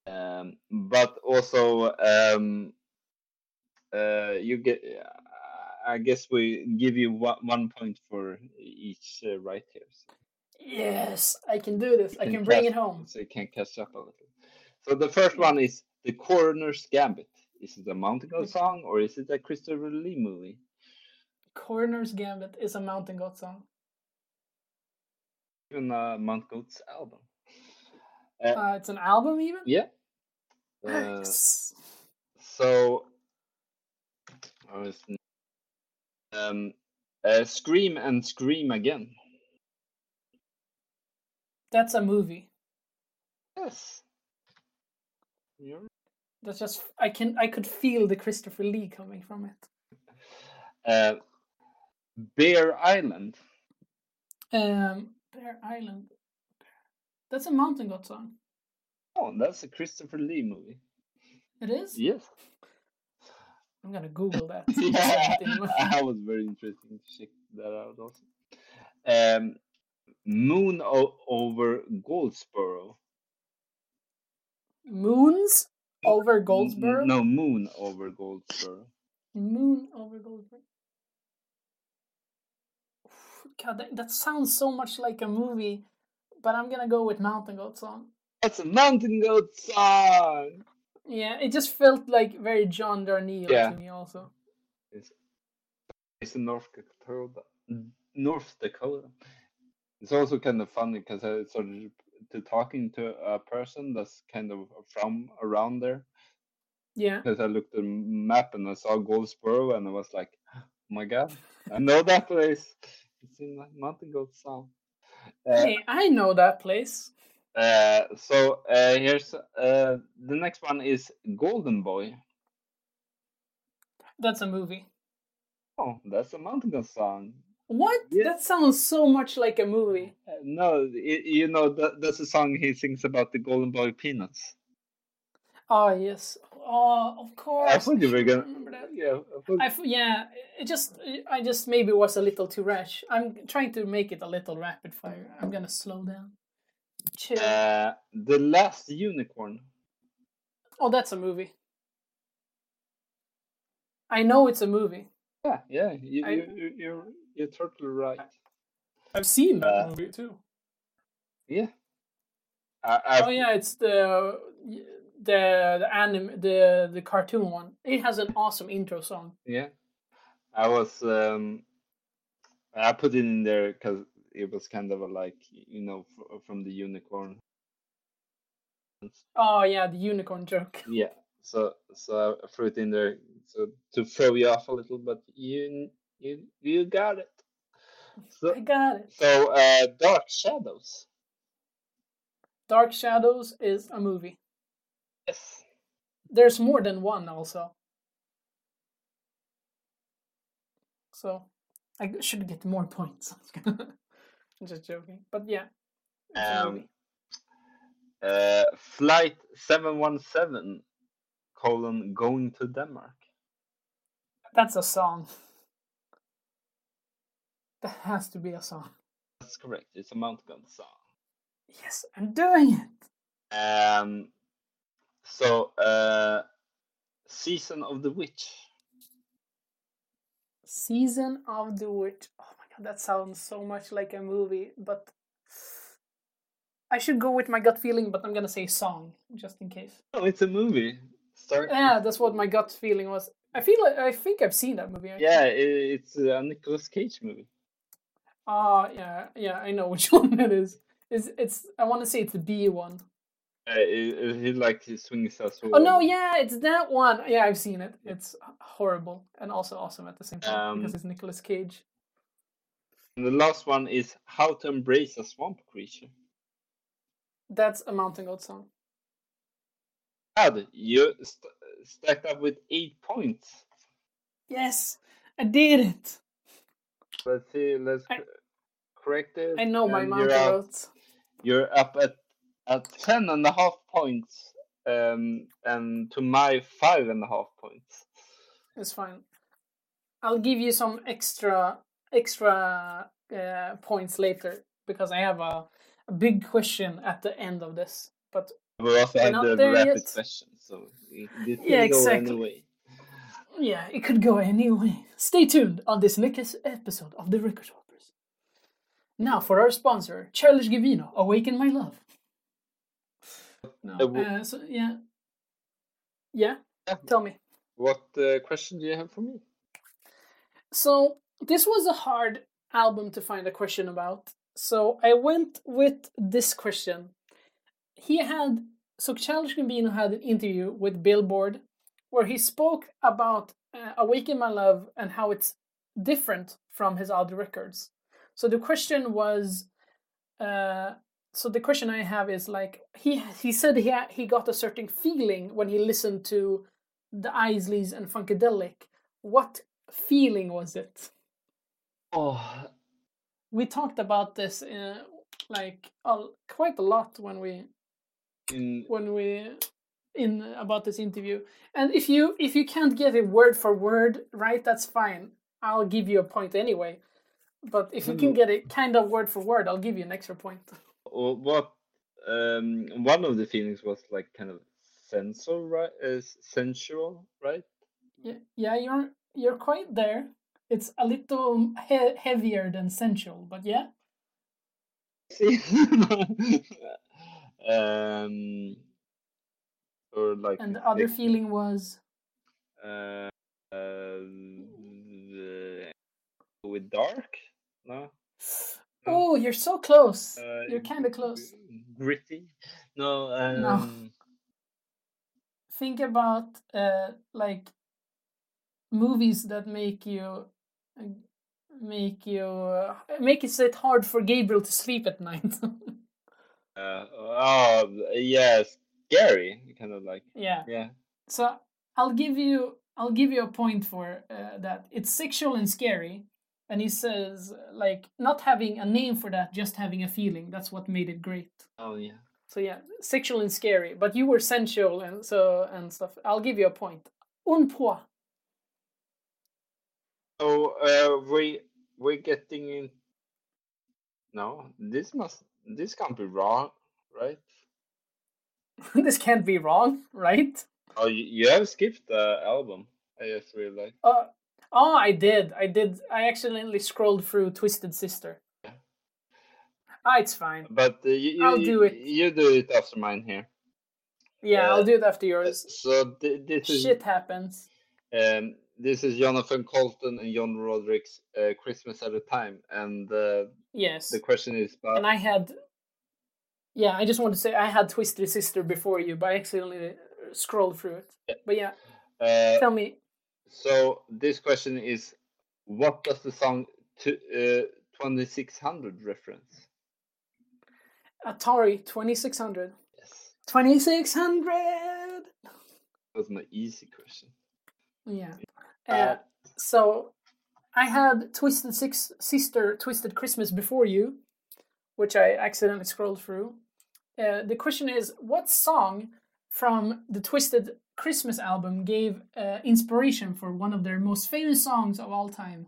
Um, but also, um, uh, you get. I guess we give you one, one point for each uh, right here, so Yes, I can do this. you I can can bring catch, it home. so you can catch up a little. So the first Yeah. one is The Coroner's Gambit. Is it a Mountain Goat The- song or is it a Christopher Lee movie? Coroner's Gambit is a Mountain Goat song. Even a Mountain Goat's album. Uh, Uh, it's an album, even. yeah. Uh, Yes. so, I was, um, uh, Scream and Scream Again. That's a movie. Yes. You're... That's just I can I could feel the Christopher Lee coming from it. Uh, Bear Island. Um, Bear Island. That's a Mountain Goat song. Oh, that's a Christopher Lee movie. It is. Yes. I'm gonna Google that. Yeah, Something- that was very interesting to check that out also. Um, Moon o- over Goldsboro. Moons over N- Goldsboro. No, Moon over Goldsboro. Moon over Goldsboro. God, that, that sounds so much like a movie, but I'm gonna go with Mountain Goat song. That's a Mountain Goat song. Yeah, it just felt like very John Darnielle Yeah. to me also. It's, it's in North Dakota. North Dakota. It's also kind of funny because I started to talking to a person that's kind of from around there. Yeah. Because I looked at the map and I saw Goldsboro and I was like, oh my god, I know that place. It's in the Mountain Goat song. Uh, Hey, I know that place. uh, so uh, here's uh, the next one is Golden Boy. That's a movie. Oh, that's a Mountain Goat song. What? Yeah. That sounds so much like a movie. Uh, no, y- you know that, that's a song he sings about the Golden Boy peanuts. Oh yes. Oh, of course. I thought you were should gonna. remember that. Yeah, I thought- I f- yeah. It just I just maybe was a little too rash. I'm trying to make it a little rapid fire. I'm gonna slow down. Chill. uh, The Last Unicorn. Oh, that's a movie. I know it's a movie. Yeah, yeah, you, I- you, you, you're you're totally right. I've seen that Uh, movie too. Yeah. I, I, Oh yeah, it's the the the anime the the cartoon one. It has an awesome intro song. Yeah, I was. Um, I put it in there because it was kind of a like you know f- from the unicorn. Oh yeah, the unicorn joke. Yeah, so so I threw it in there so to throw you off a little, but you you you got it. So I got it. so uh, Dark Shadows. Dark Shadows is a movie. Yes. There's more than one also. So I g- should get more points. I'm just joking. But yeah. It's a Um. movie. Uh, Flight seven one seven colon going to Denmark. That's a song. That has to be a song. That's correct. It's a Mountain Goat song. Yes, I'm doing it. Um, so, uh, Season of the Witch. Season of the Witch. Oh my god, that sounds so much like a movie, but I should go with my gut feeling, but I'm gonna say song, just in case. Oh, it's a movie. Start. Yeah, that's what my gut feeling was. I feel like I think I've seen that movie. Actually. Yeah, it, it's a Nicolas Cage movie. Ah, yeah, yeah, I know which one it is. It's, it's. I want to say it's the B one. Uh, it, it, he like he swings a sword. Oh no, yeah, it's that one. Yeah, I've seen it. It's horrible and also awesome at the same time Um, because it's Nicolas Cage. And the last one is How to Embrace a Swamp Creature. That's a Mountain Goat song. God, you st- stacked up with eight points. Yes, I did it. Let's see. Let's I- c- correct it. I know my and Mountain you're up, Goats. You're up at at ten and a half points, um, and to my five and a half points. It's fine. I'll give you some extra extra uh, points later because I have a, a big question at the end of this. But We also We're have not the there rapid yet. questions, so it, this Yeah, can go exactly. anyway. Yeah, it could go anyway. Stay tuned on this next episode of the Record Swappers. Now for our sponsor, Childish Gambino, Awaken My Love. No, Uh, w- uh, so yeah, yeah. Yeah. Tell me. What uh, question do you have for me? So this was a hard album to find a question about. So I went with this question. He had so Childish Gambino had an interview with Billboard where he spoke about uh, Awaken My Love and how it's different from his other records. So the question was, uh, so the question I have is like he he said he ha- he got a certain feeling when he listened to the Isleys and Funkadelic. What feeling was it? Oh, We talked about this uh, like uh, quite a lot when we in when we in about this interview. And if you if you can't get it word for word right, that's fine. I'll give you a point anyway. But if you can get it kind of word for word, I'll give you an extra point. or what? Um, one of the feelings was like kind of sensual, right? Uh, sensual, right? Yeah, yeah, you're you're quite there. It's a little he- heavier than sensual, but yeah. See, um, or like And the other sexy. feeling was Uh, uh, the- with dark, no. oh, you're so close. Uh, You're kind of close. Gritty, no. No. Um, Think about uh, like movies that make you uh, make you uh, make it hard for Gabriel to sleep at night. uh, oh, yes, scary, kind of like yeah. yeah. So I'll give you I'll give you a point for uh, that. It's sexual and scary, and he says like not having a name for that, just having a feeling. That's what made it great. Oh yeah. So yeah, sexual and scary, but you were sensual and so and stuff. I'll give you a point. Un point. So uh, we we're getting in. No, this must this can't be wrong, right? This can't be wrong, right? Oh, you, you have skipped the album. I just realized. Uh, oh, I did. I did. I accidentally scrolled through Twisted Sister. Yeah. Ah, it's fine. But uh, you, you, I'll do it. You do it after mine here. Yeah, Uh, I'll do it after yours. So th- this is Shit happens. Um, this is Jonathan Colton and John Roderick's uh, Christmas at a Time, and uh, Yes. the question is about. And I had. Yeah, I just want to say I had Twisted Sister before you, but I accidentally scrolled through it. Yeah. But yeah, Uh, tell me. So this question is, what does the song to, uh, twenty-six hundred reference? Atari twenty-six hundred. Yes. twenty-six hundred! That was my easy question. Yeah. Uh, Uh, so I had Twisted Six Sister, Twisted Christmas before you, which I accidentally scrolled through. Uh, the question is, what song from the Twisted Christmas album gave uh, inspiration for one of their most famous songs of all time?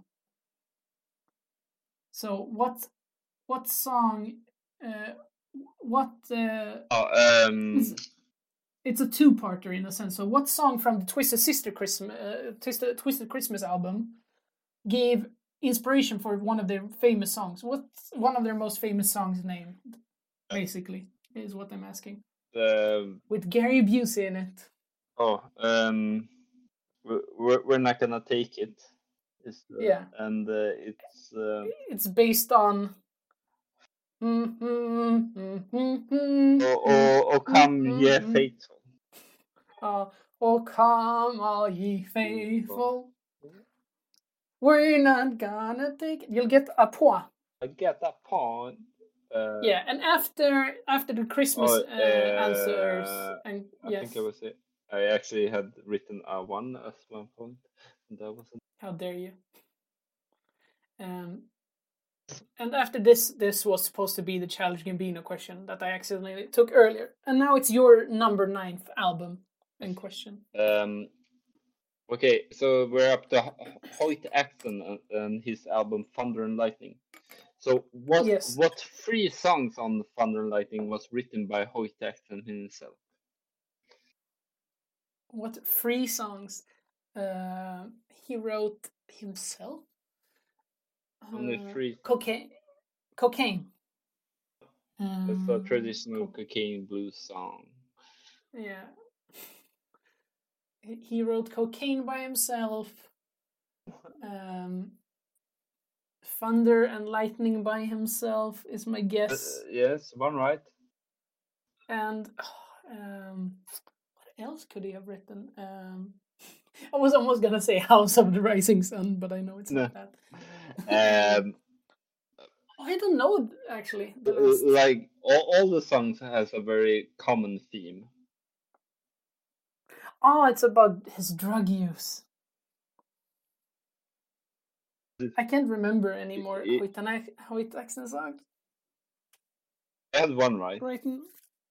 So what what song uh, what uh, oh, um, it's, it's a two-parter in a sense. So what song from the Twisted Sister Christmas uh, Twisted, Twisted Christmas album gave inspiration for one of their famous songs? What's one of their most famous songs name, basically, is what I'm asking. Um, With Gary Busey in it. Oh, um, we're, we're not gonna take it. It's, uh, Yeah. And uh, it's. Uh, It's based on. oh, oh, oh, come, ye faithful. Uh, oh, come, all ye faithful. We're not gonna take it. You'll get a point. I get that point. Uh, Yeah, and after after the Christmas oh, uh, uh, answers, and I yes, think I was it. I actually had written a one as one point. And that wasn't. how dare you? Um, and after this, this was supposed to be the Childish Gambino question that I accidentally took earlier, and now it's your number ninth album in question. Um. Okay, so we're up to Hoyt Axton and, and his album Thunder and Lightning. So what Yes. what three songs on Thunder and Lightning was written by Hoyt Axton himself? what three songs uh, he wrote himself? Only Uh, three. Cocaine. Cocaine. That's a Um, traditional co- cocaine blues song. yeah. He he wrote Cocaine by himself. Um, Thunder and Lightning by himself is my Uh, guess. yes, one right. And um, what else could he have written? Um, I was almost gonna say House of the Rising Sun, but I know it's not No. that. Um, I don't know actually. The uh, last. like all, all the songs has a very common theme. Oh, it's about his drug use. I can't remember anymore It- Hoyt-Axton songs. I had one right. Right. n-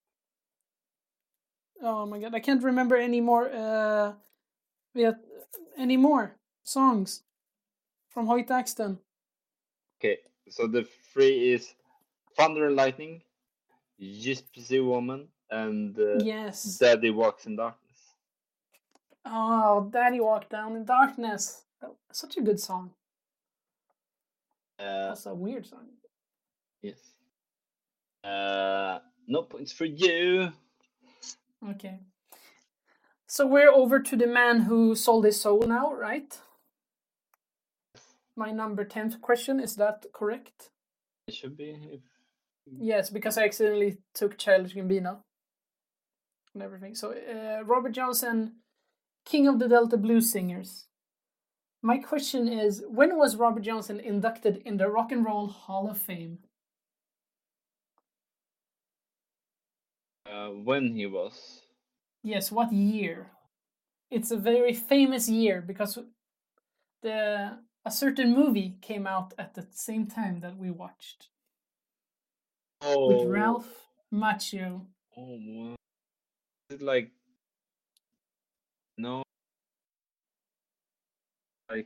Oh my god, I can't remember any more. Uh, yet any more songs from Hoyt-Axton. Okay, so the three is Thunder and Lightning, Gypsy Woman, and uh, Yes. Daddy Walks in Darkness. Oh, Daddy Walked Down in Darkness. Such a good song. Uh, Also a weird song. yes. Uh, no points for you. Okay. So we're over to the man who sold his soul now, right? My number tenth question, is that correct? It should be. If... Yes, because I accidentally took Childish Gambino and everything. So uh, Robert Johnson, King of the Delta Blues Singers. My question is, when was Robert Johnson inducted in the Rock and Roll Hall of Fame? Uh, when he was. Yes, what year? It's a very famous year because the a certain movie came out at the same time that we watched. Oh. With Ralph Macchio. Oh, wow. Is it like. No. Like.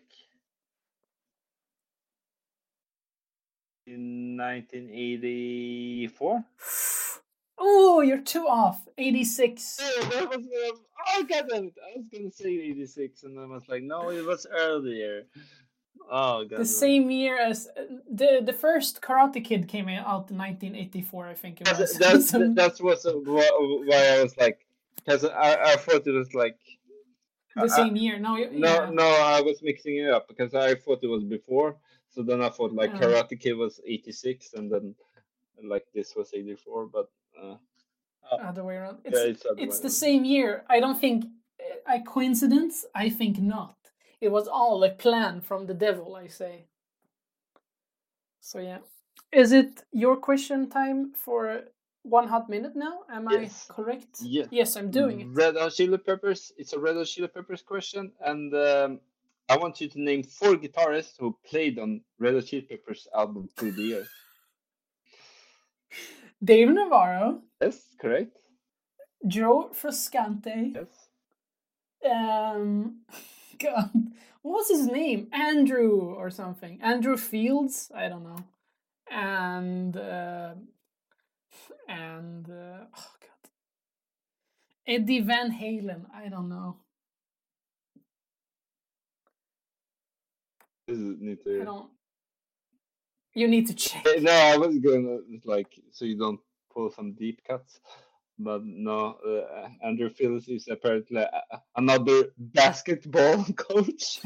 In nineteen eighty-four? Oh, you're too off. eighty-six. Oh, that was, uh, oh, God damn it. I was going to say eighty-six, and I was like, no, it was earlier. Oh, God. The same year as uh, the the first Karate Kid came out in nineteen eighty-four, I think it was. That's, that's, that's was why I was like, because I, I thought it was like. The I, same year. No, yeah. no, no, I was mixing it up because I thought it was before. So then I thought like Uh. Karate Kid was eighty-six, and then like this was eighty-four, but. Uh, Other way around. It's, yeah, it's, other it's way the around. same year. I don't think a coincidence. I think not. It was all a plan from the devil, I say. So yeah. Is it your question time for one hot minute now? Am Yes. I correct? Yes. Yes, I'm doing it. Red Hot Chili Peppers. It's a Red Hot Chili Peppers question, and um, I want you to name four guitarists who played on Red Hot Chili Peppers album Through the Years. Dave Navarro. Yes, correct. Joe Frusciante. Yes. Um, God, what was his name? Andrew or something. Andrew Fields. I don't know. And uh, and uh, oh God, Eddie Van Halen. I don't know. This is need to. I don't. You need to check. No, I was gonna like so you don't pull some deep cuts, but no. Uh, Andrew Fields is apparently a, another basketball coach.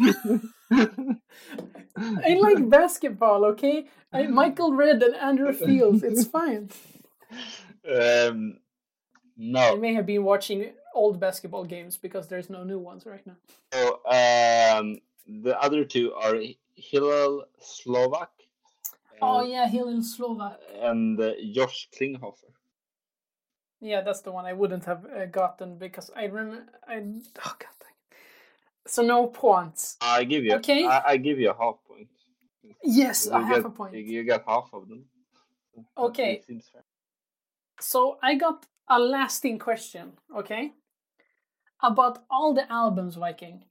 I like basketball. Okay, I, Michael Redd and Andrew Fields. It's fine. Um, no. I may have been watching old basketball games because there's no new ones right now. So um, the other two are Hillel Slovak. Oh yeah, Hillel Slovak. And uh, Josh Klinghoffer. Yeah, that's the one I wouldn't have uh, gotten because I remember. I oh god dang it. So no points. I give you. Okay. I, I give you a half point. Yes, you I have get, a point. You get half of them. Okay. That seems fair. So I got a lasting question. Okay. About all the albums, Viking.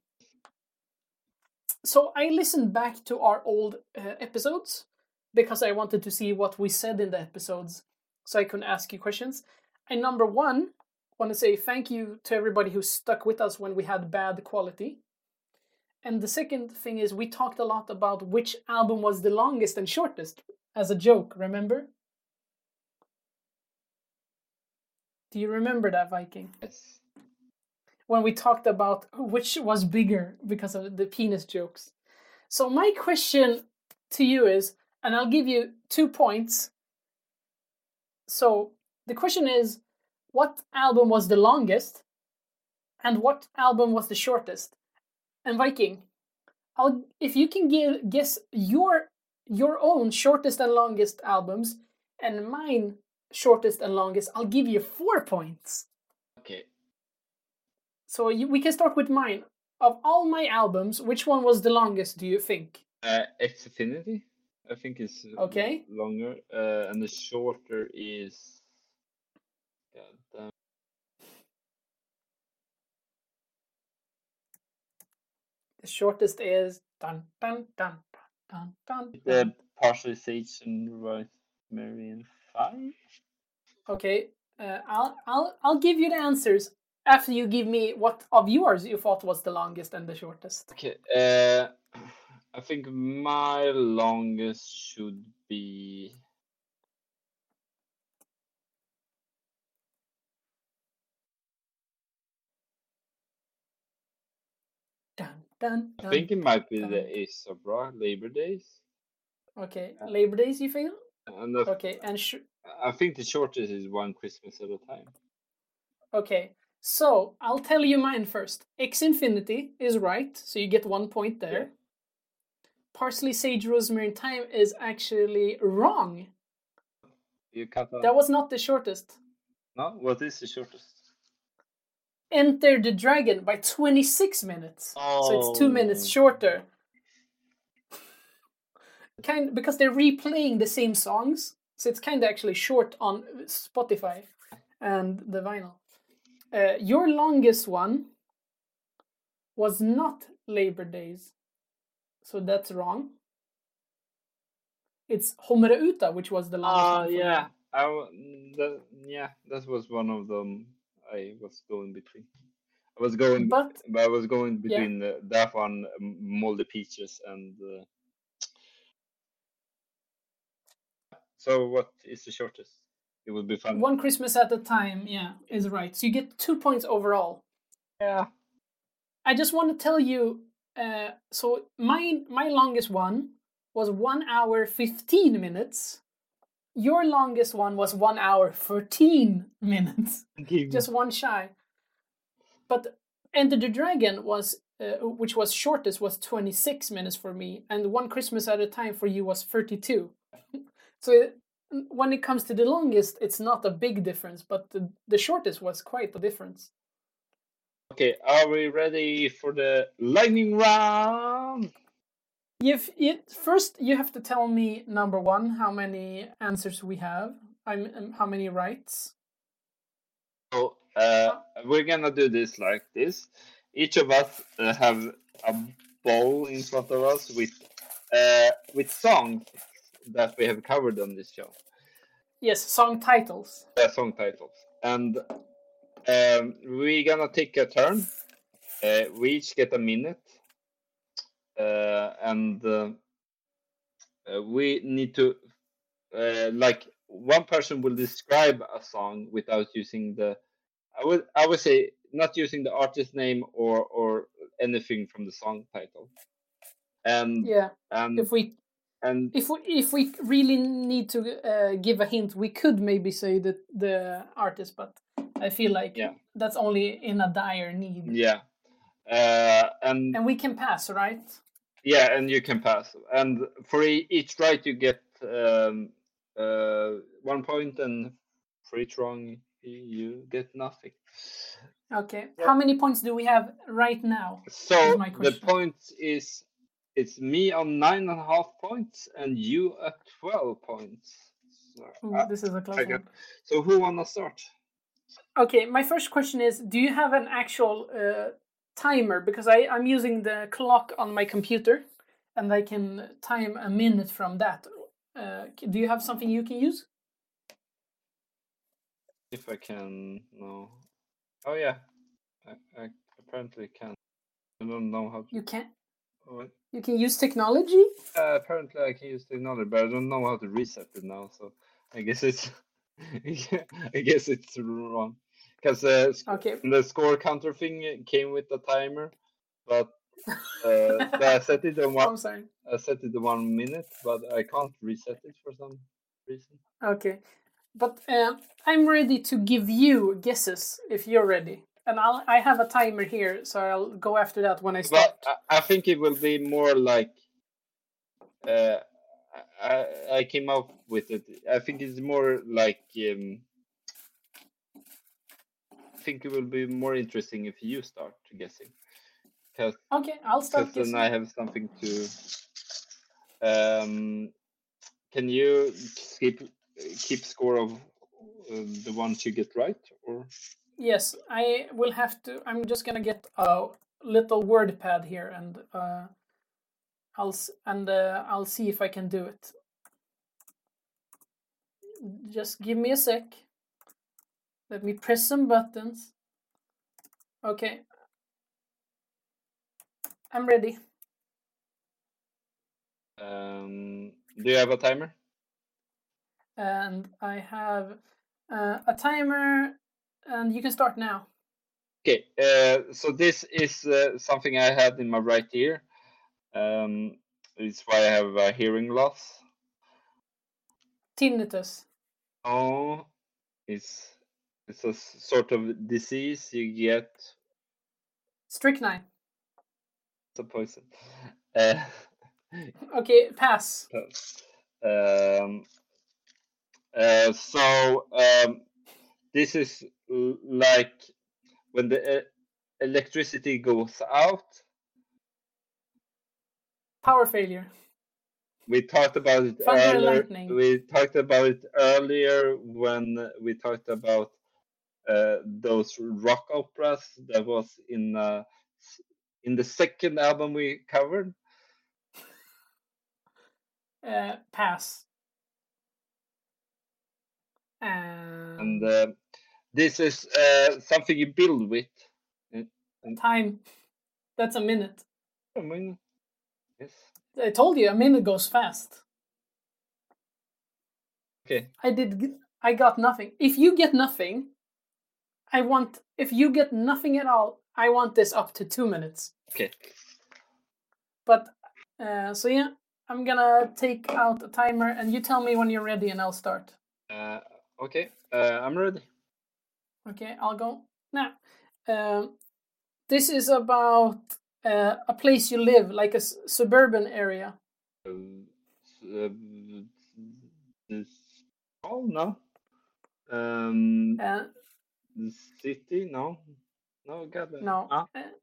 So I listened back to our old uh, episodes because I wanted to see what we said in the episodes so I could ask you questions. And number one, want to say thank you to everybody who stuck with us when we had bad quality. And the second thing is we talked a lot about which album was the longest and shortest as a joke, remember? Do you remember that, Viking? Yes. When we talked about which was bigger because of the penis jokes. So my question to you is, and I'll give you two points. So the question is, what album was the longest and what album was the shortest? And Viking, I'll if you can give, guess your your own shortest and longest albums and mine shortest and longest, I'll give you four points. Okay. So you, we can start with mine. Of all my albums, which one was the longest, do you think? Uh, Xfinity, I think is Okay. longer, uh, and the shorter is. God damn. The shortest is dun dun dun dun dun dun. The partialization right, Marion five. Okay, uh, I'll I'll I'll give you the answers after you give me what of yours you thought was the longest and the shortest. Okay. Uh, I think my longest should be. Dun, dun, I dun, think it might be dun. the Ace of Ra, Labor Days. Okay, Labor Days you feel? And the, Okay, and sh- I think the shortest is One Christmas at a Time. okay, so I'll tell you mine first. Xfinity is right, so you get one point there. Yeah. Parsley, Sage, Rosemary, and Thyme is actually wrong. You cut out. That was not the shortest. No, what is the shortest? Enter the Dragon by twenty-six minutes. Oh. So it's two minutes shorter. Kind because they're replaying the same songs, so it's kind of actually short on Spotify and the vinyl. Uh, your longest one was not Labor Days, so that's wrong. It's Homera Uta, which was the longest Ah, one. For yeah. you. I w- that, yeah, that was one of them. I was going between. I was going, But but I was going yeah. between uh, that one, um, Moldy Peaches, and. Uh, so, what is the shortest? It would be fun. One Christmas at a Time, yeah, is right. So you get two points overall. Yeah. I just want to tell you. Uh, so my my longest one was one hour fifteen minutes. Your longest one was one hour thirteen minutes. Just one shy. But Enter the Dragon was, uh, which was shortest, was twenty-six minutes for me, and One Christmas at a Time for you was thirty-two. So it, when it comes to the longest, it's not a big difference, but the, the shortest was quite a difference. Okay, are we ready for the lightning round? If it, first, you have to tell me, number one, how many answers we have. I'm um, how many rights. So uh, we're gonna do this like this. Each of us uh, have a bowl in front of us with uh, with songs that we have covered on this show. Yes, song titles. Yeah, song titles, and um, we're gonna take a turn. Uh, we each get a minute, uh, and uh, uh, we need to uh, like one person will describe a song without using the. I would I would say not using the artist name or or anything from the song title. And yeah, and if we and if we if we really need to uh, give a hint, we could maybe say the the artist, but I feel like yeah. that's only in a dire need. Yeah, uh, and and we can pass, right? Yeah, and you can pass. And for each right, you get um, uh, one point, and for each wrong, you get nothing. Okay. Yeah. How many points do we have right now? So the point is, it's me on nine and a half points, and you at twelve points. So, Ooh, uh, this is a close one. So who wanna start? Okay, my first question is: do you have an actual uh, timer? Because I I'm using the clock on my computer, and I can time a minute from that. Uh, do you have something you can use? If I can, no. Oh yeah, I, I apparently can. I don't know how to. You can What? you can use technology? Uh, apparently, I can use technology, but I don't know how to reset it now. So I guess it's, I guess it's wrong. Because uh, sc- Okay. the score counter thing came with a timer, but uh, but I set it on one. I'm sorry. I set it to one minute, but I can't reset it for some reason. Okay. But uh, I'm ready to give you guesses if you're ready. And I'll I have a timer here, so I'll go after that when I start. But I, I think it will be more like. Uh, I I came up with it. I think it's more like. Um, I think it will be more interesting if you start guessing. Because Okay, I'll start then guessing. I have something to. Um, can you keep keep score of uh, the ones you get right, or Yes, I will have to. I'm just gonna get a little word pad here, and uh, I'll s- and uh, I'll see if I can do it. Just give me a sec. Let me press some buttons. Okay, I'm ready. um, do you have a timer? And I have uh, a timer, and you can start now. Okay, uh, so this is uh, something I had in my right ear. Um, it's why I have a hearing loss. Tinnitus. Oh, it's it's a s- sort of disease you get. Strychnine. It's a poison. Uh, Okay, pass. um, uh, so um, this is l- like when the uh, electricity goes out. Power failure. We talked about it Thunder and earlier. lightning. We talked about it earlier when we talked about uh, those rock operas that was in uh, in the second album we covered. Uh, pass. And, And uh, this is uh, something you build with. time. That's a minute. I mean, yes. I told you a minute goes fast. Okay. I did. I got nothing. If you get nothing, I want. If you get nothing at all, I want this up to two minutes. Okay. But uh, so yeah, I'm gonna take out a timer, and you tell me when you're ready, and I'll start. Uh, okay. Uh, I'm ready. Okay, I'll go now. Um, this is about uh, a place you live, like a s- suburban area. Uh, uh, this, oh no. Um, Uh, the city? No. No, God. no. Ah.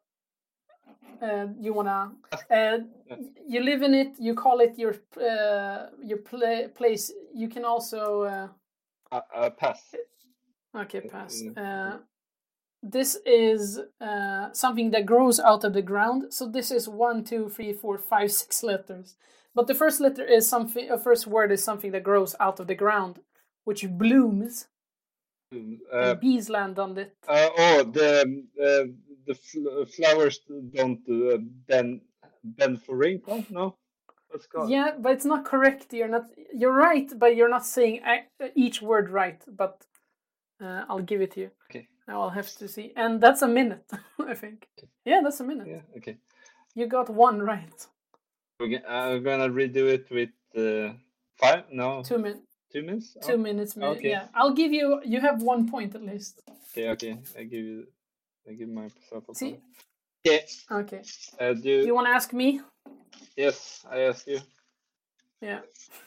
Uh, uh, you wanna? Uh, you live in it. You call it your uh, your pla- place. You can also. Uh, Uh, uh, pass. okay, pass. Uh, Uh, this is uh, something that grows out of the ground. So this is one, two, three, four, five, six letters. But the first letter is something. The first word is something that grows out of the ground, which blooms, uh, and bees land on it. uh, oh, the uh, the fl- flowers don't uh, bend bend for rainfall. No, what's called? Yeah, but it's not correct. You're not. You're right, but you're not saying each word right. But uh, I'll give it to you. Okay. Now I'll have to see, and that's a minute, I think. Yeah, that's a minute. Yeah. Okay. You got one right. We're g- I'm gonna redo it with uh, five. No, Two minutes. two minutes. Two Oh, minutes. okay. Yeah, I'll give you. You have one point at least. Okay. Okay. I give you. I give myself a See? point. Okay. Okay. Uh, do You want to ask me? yes, I ask you. Yeah.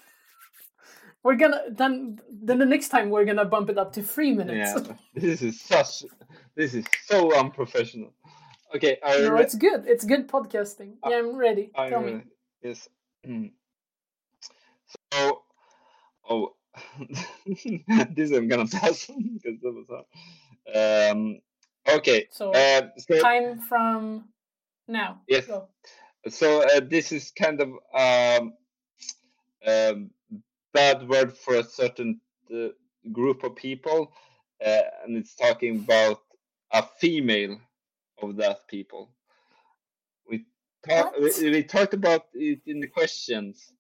We're gonna then. Then the next time we're gonna bump it up to three minutes. Yeah. This is such. This is so unprofessional. Okay. Are you No, re- it's good. It's good podcasting. Yeah, I'm ready. are Tell you me. ready? Yes. Mm. So, oh, this I'm gonna pass because that was hard. Um. Okay. So Uh, so time from now. yes. Go. So uh, this is kind of um, um, bad word for a certain uh, group of people, uh, and it's talking about a female of that people. We talk, What? we, we talked about it in the questions.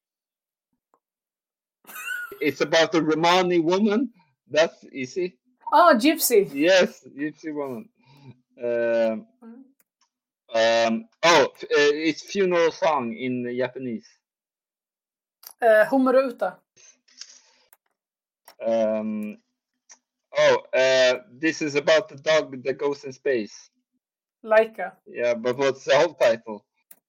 It's about a Romani woman. That's easy. Oh, gypsy. Yes, gypsy woman. Um, um, oh, f- uh, it's funeral song in Japanese. Uh, Humoro Uta. Um, oh, uh, this is about the dog that goes in space. Laika. Yeah, but what's the whole title?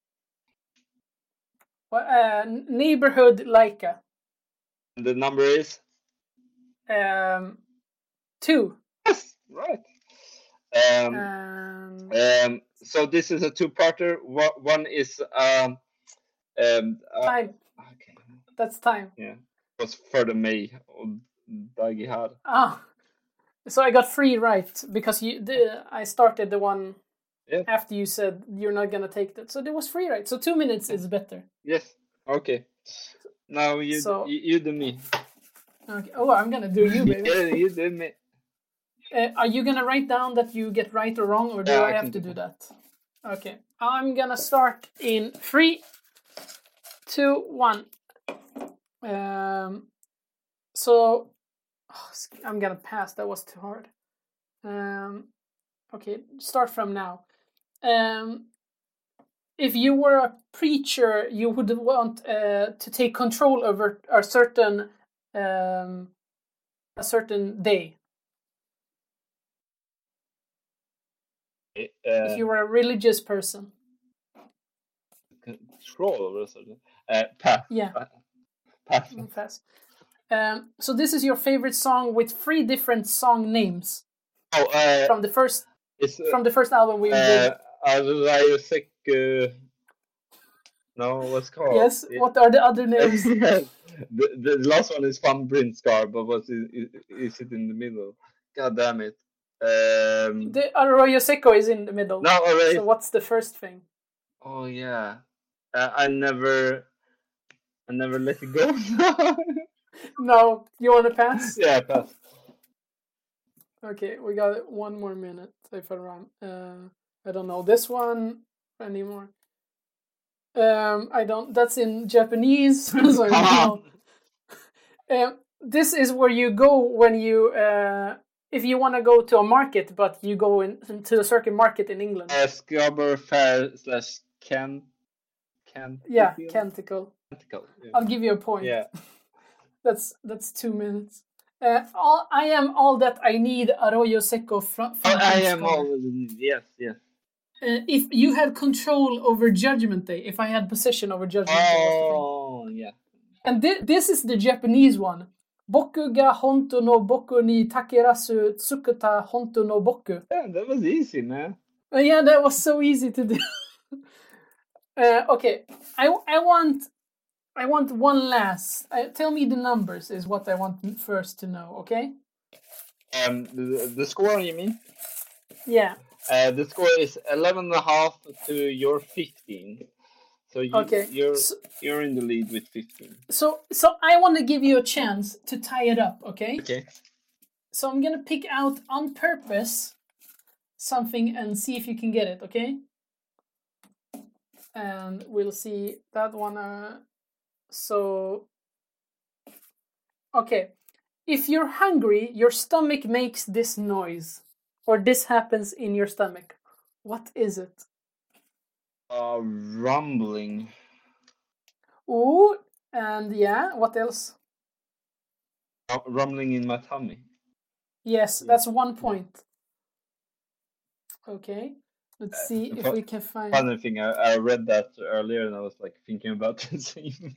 Well, uh, neighborhood Laika. And the number is? Um, two. Yes, right. Um, Um, um, so this is a two-parter. Wha- One is um, um, uh, time. okay, That's time. yeah, it was för mig och Dagi här. Ah, so I got three right because you. The, I started the one Yeah. after you said you're not gonna take that. So there was three right. So two minutes is better. Yes. Okay. Now you So- you, you do me. Okay. Oh, I'm gonna do you, baby. Yeah, you do me. Uh, are you gonna write down that you get right or wrong, or do Yeah, I I have can to do do that? Okay. I'm gonna start in three, two, one. Um. So, oh, I'm gonna pass. That was too hard. Um. Okay. Start from now. Um. If you were a preacher, you would want uh, to take control over a certain um, a certain day. Uh, If you were a religious person. control or something. Uh, pass. Yeah. Pass. Mm, Fast. Um, so this is your favorite song with three different song names Oh, uh, from the first it's uh, from the first album we did. uh, Ariosek. Uh, no, what's it called? Yes. It- What are the other names? the, the last one is Van Brinskar, but what is, is, is it in the middle? God damn it. Um, The Arroyo Seco is in the middle. no, alright. So what's the first thing? Oh yeah, uh, I never, I never let it go. No, you want to pass? Yeah, pass. Okay, we got one more minute if I run. Uh, I don't know this one anymore. Um, I don't. That's in Japanese. so I don't know. Um, this is where you go when you, uh, if you want to go to a market, but you go in, into a certain market in England. Uh, Scarborough Fair slash Kent. Kent. Yeah, Canticle. Kenticle. Yeah. I'll give you a point. Yeah. That's that's two minutes. Uh, all, I am all that I need. Arroyo Seco from. Oh, I am all. Yes, yes. Uh, if you had control over Judgment Day, if I had possession over Judgment Day, what's the thing? Oh, yeah. And thi- this is the Japanese one. Boku ga honto no boku ni takerasu tsukuta honto no boku. Yeah, that was easy, man. Uh, yeah, that was so easy to do. uh, okay, I, I want I want one last. Uh, tell me the numbers is what I want first to know. Okay? Um, the, the score, you mean? Yeah. Uh, the score is eleven and a half to your fifteen. So you, Okay. you're So, you're in the lead with fifteen. so so I want to give you a chance to tie it up. Okay? Okay. So I'm gonna pick out on purpose something and see if you can get it, okay? And we'll see that one. Uh, so, okay. If you're hungry, your stomach makes this noise, or this happens in your stomach. What is it? Uh, rumbling. Ooh, and yeah, what else? Uh, rumbling in my tummy. Yes, that's one point. Okay, let's see if fu- we can find. Funny thing, I, I read that earlier and I was like thinking about the same thing.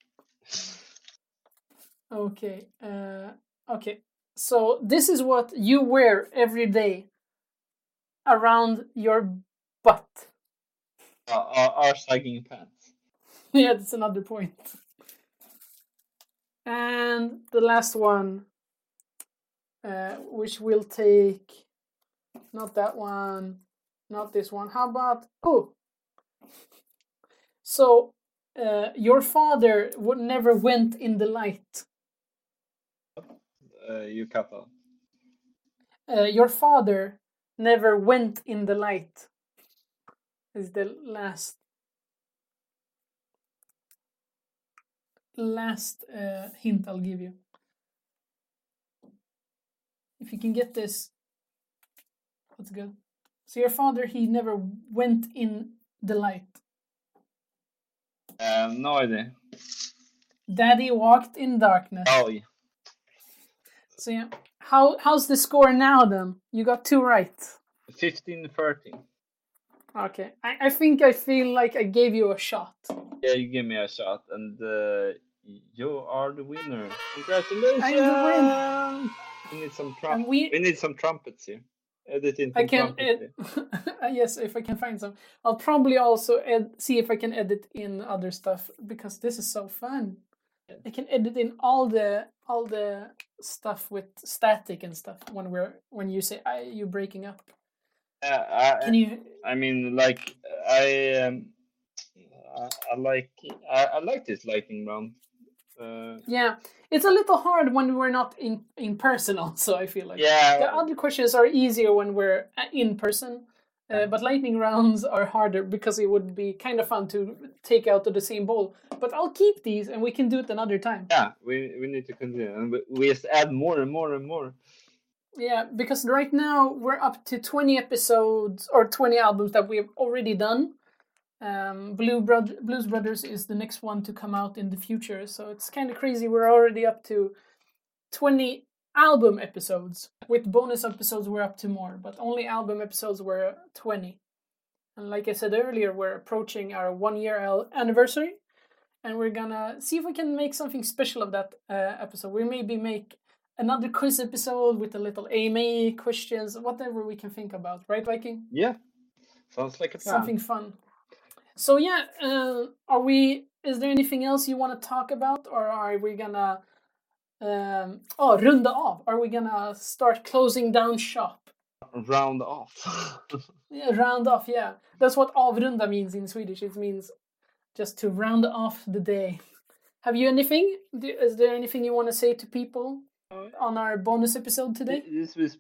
Okay. Uh, okay. So this is what you wear every day around your butt. Uh, our, our sagging pants. Yeah, that's another point. And the last one, uh, which will take not that one, not this one. How about oh? So uh, your father would never went in the light. Uh, you couple. Uh, your father never went in the light. Is the last last uh, hint I'll give you. If you can get this, that's good. So your father, he never went in the light. Uh, no idea. Daddy walked in darkness. Oh, yeah. So yeah, how how's the score now then? You got two right. fifteen thirteen. Okay, I, I think I feel like I gave you a shot. Yeah, you give me a shot, and uh, you are the winner. Congratulations! I'm the winner. We need some trum- And we, we need some trumpets here. Edit in some I can trumpets ed- yes, if I can find some. I'll probably also ed- see if I can edit in other stuff because this is so fun. Yeah. I can edit in all the all the stuff with static and stuff when we're when you say I, you breaking up. Uh, I, Can you? I mean, like I, um, I, I like I, I like this lightning round. Uh, Yeah, it's a little hard when we're not in in person. Also, I feel like yeah, the other questions are easier when we're in person, uh, but lightning rounds are harder because it would be kind of fun to take out of the same bowl. But I'll keep these, and we can do it another time. yeah. We we need to continue, and we, we just add more and more and more. Yeah, because right now we're up to twenty episodes or twenty albums that we've already done. Um, Blue Bro- Blues Brothers is the next one to come out in the future, so it's kind of crazy. We're already up to twenty album episodes. With bonus episodes, we're up to more, but only album episodes were twenty. And like I said earlier, we're approaching our one-year anniversary, and we're gonna see if we can make something special of that uh, episode. We maybe make another quiz episode with a little A M A questions, whatever we can think about, right, Viking? Yeah, sounds like a plan. Something fun. So yeah, uh, are we? Is there anything else you want to talk about, or are we gonna? Um, oh, runda av. Are we gonna start closing down shop? Round off. Yeah, round off. Yeah, that's what avrunda means in Swedish. It means just to round off the day. Have you anything? Is there anything you want to say to people on our bonus episode today? This was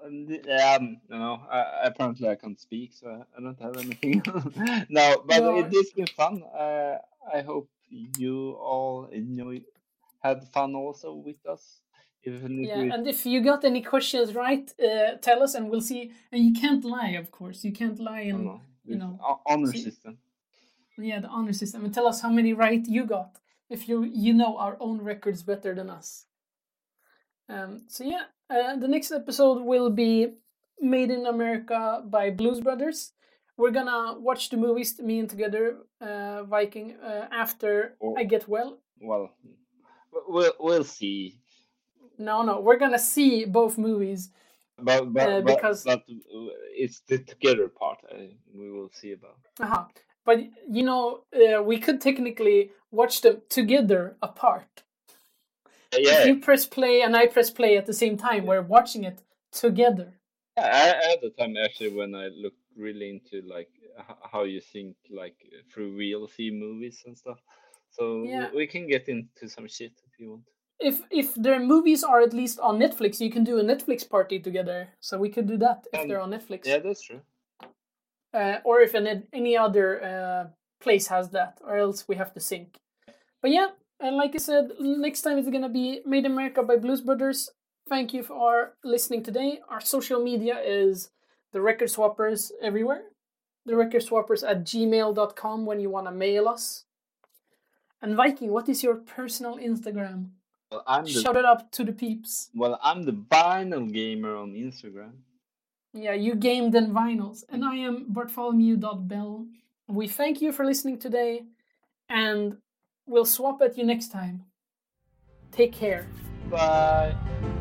um no, I, apparently I can't speak, so I don't have anything. No, but No. it has been fun. Uh, I hope you all enjoy, had fun also with us. Even if Yeah, we, and if you got any questions right, uh, tell us, and we'll see. And you can't lie, of course. You can't lie, I don't and know, you this know, ho- honor see- system. yeah, the honor system, and tell us how many right you got. If you you know our own records better than us. Um. So yeah, uh, the next episode will be Made in America by Blues Brothers. We're gonna watch the movies, me and together, uh, Viking, uh, after Oh. I get well. Well, we'll we'll see. No, no, we're gonna see both movies. But but, Uh, but, because- but it's the together part. I, we will see about. Uh-huh. But you know, uh, we could technically watch them together apart. Yeah, If you press play and I press play at the same time, we're watching it together. I, I had the time actually when I looked really into like h- how you think like through V L C movies and stuff. So Yeah. we, we can get into some shit if you want. If if their movies are at least on Netflix, you can do a Netflix party together. So we could do that if Um, they're on Netflix. Yeah, that's true. Uh, or if any, any other uh, place has that, or else we have to sync. But yeah, and like I said, next time it's gonna be Made in America by Blues Brothers. Thank you for listening today. Our social media is the Record Swappers everywhere. The Record Swappers at gmail dot com when you want to mail us. And Viking, what is your personal Instagram? Well, I'm the Shout it up to the peeps. well, I'm the vinyl gamer on Instagram. Yeah, you gamed and vinyls. And I am bartholomew dot bell. We thank you for listening today, and we'll swap at you next time. Take care. Bye.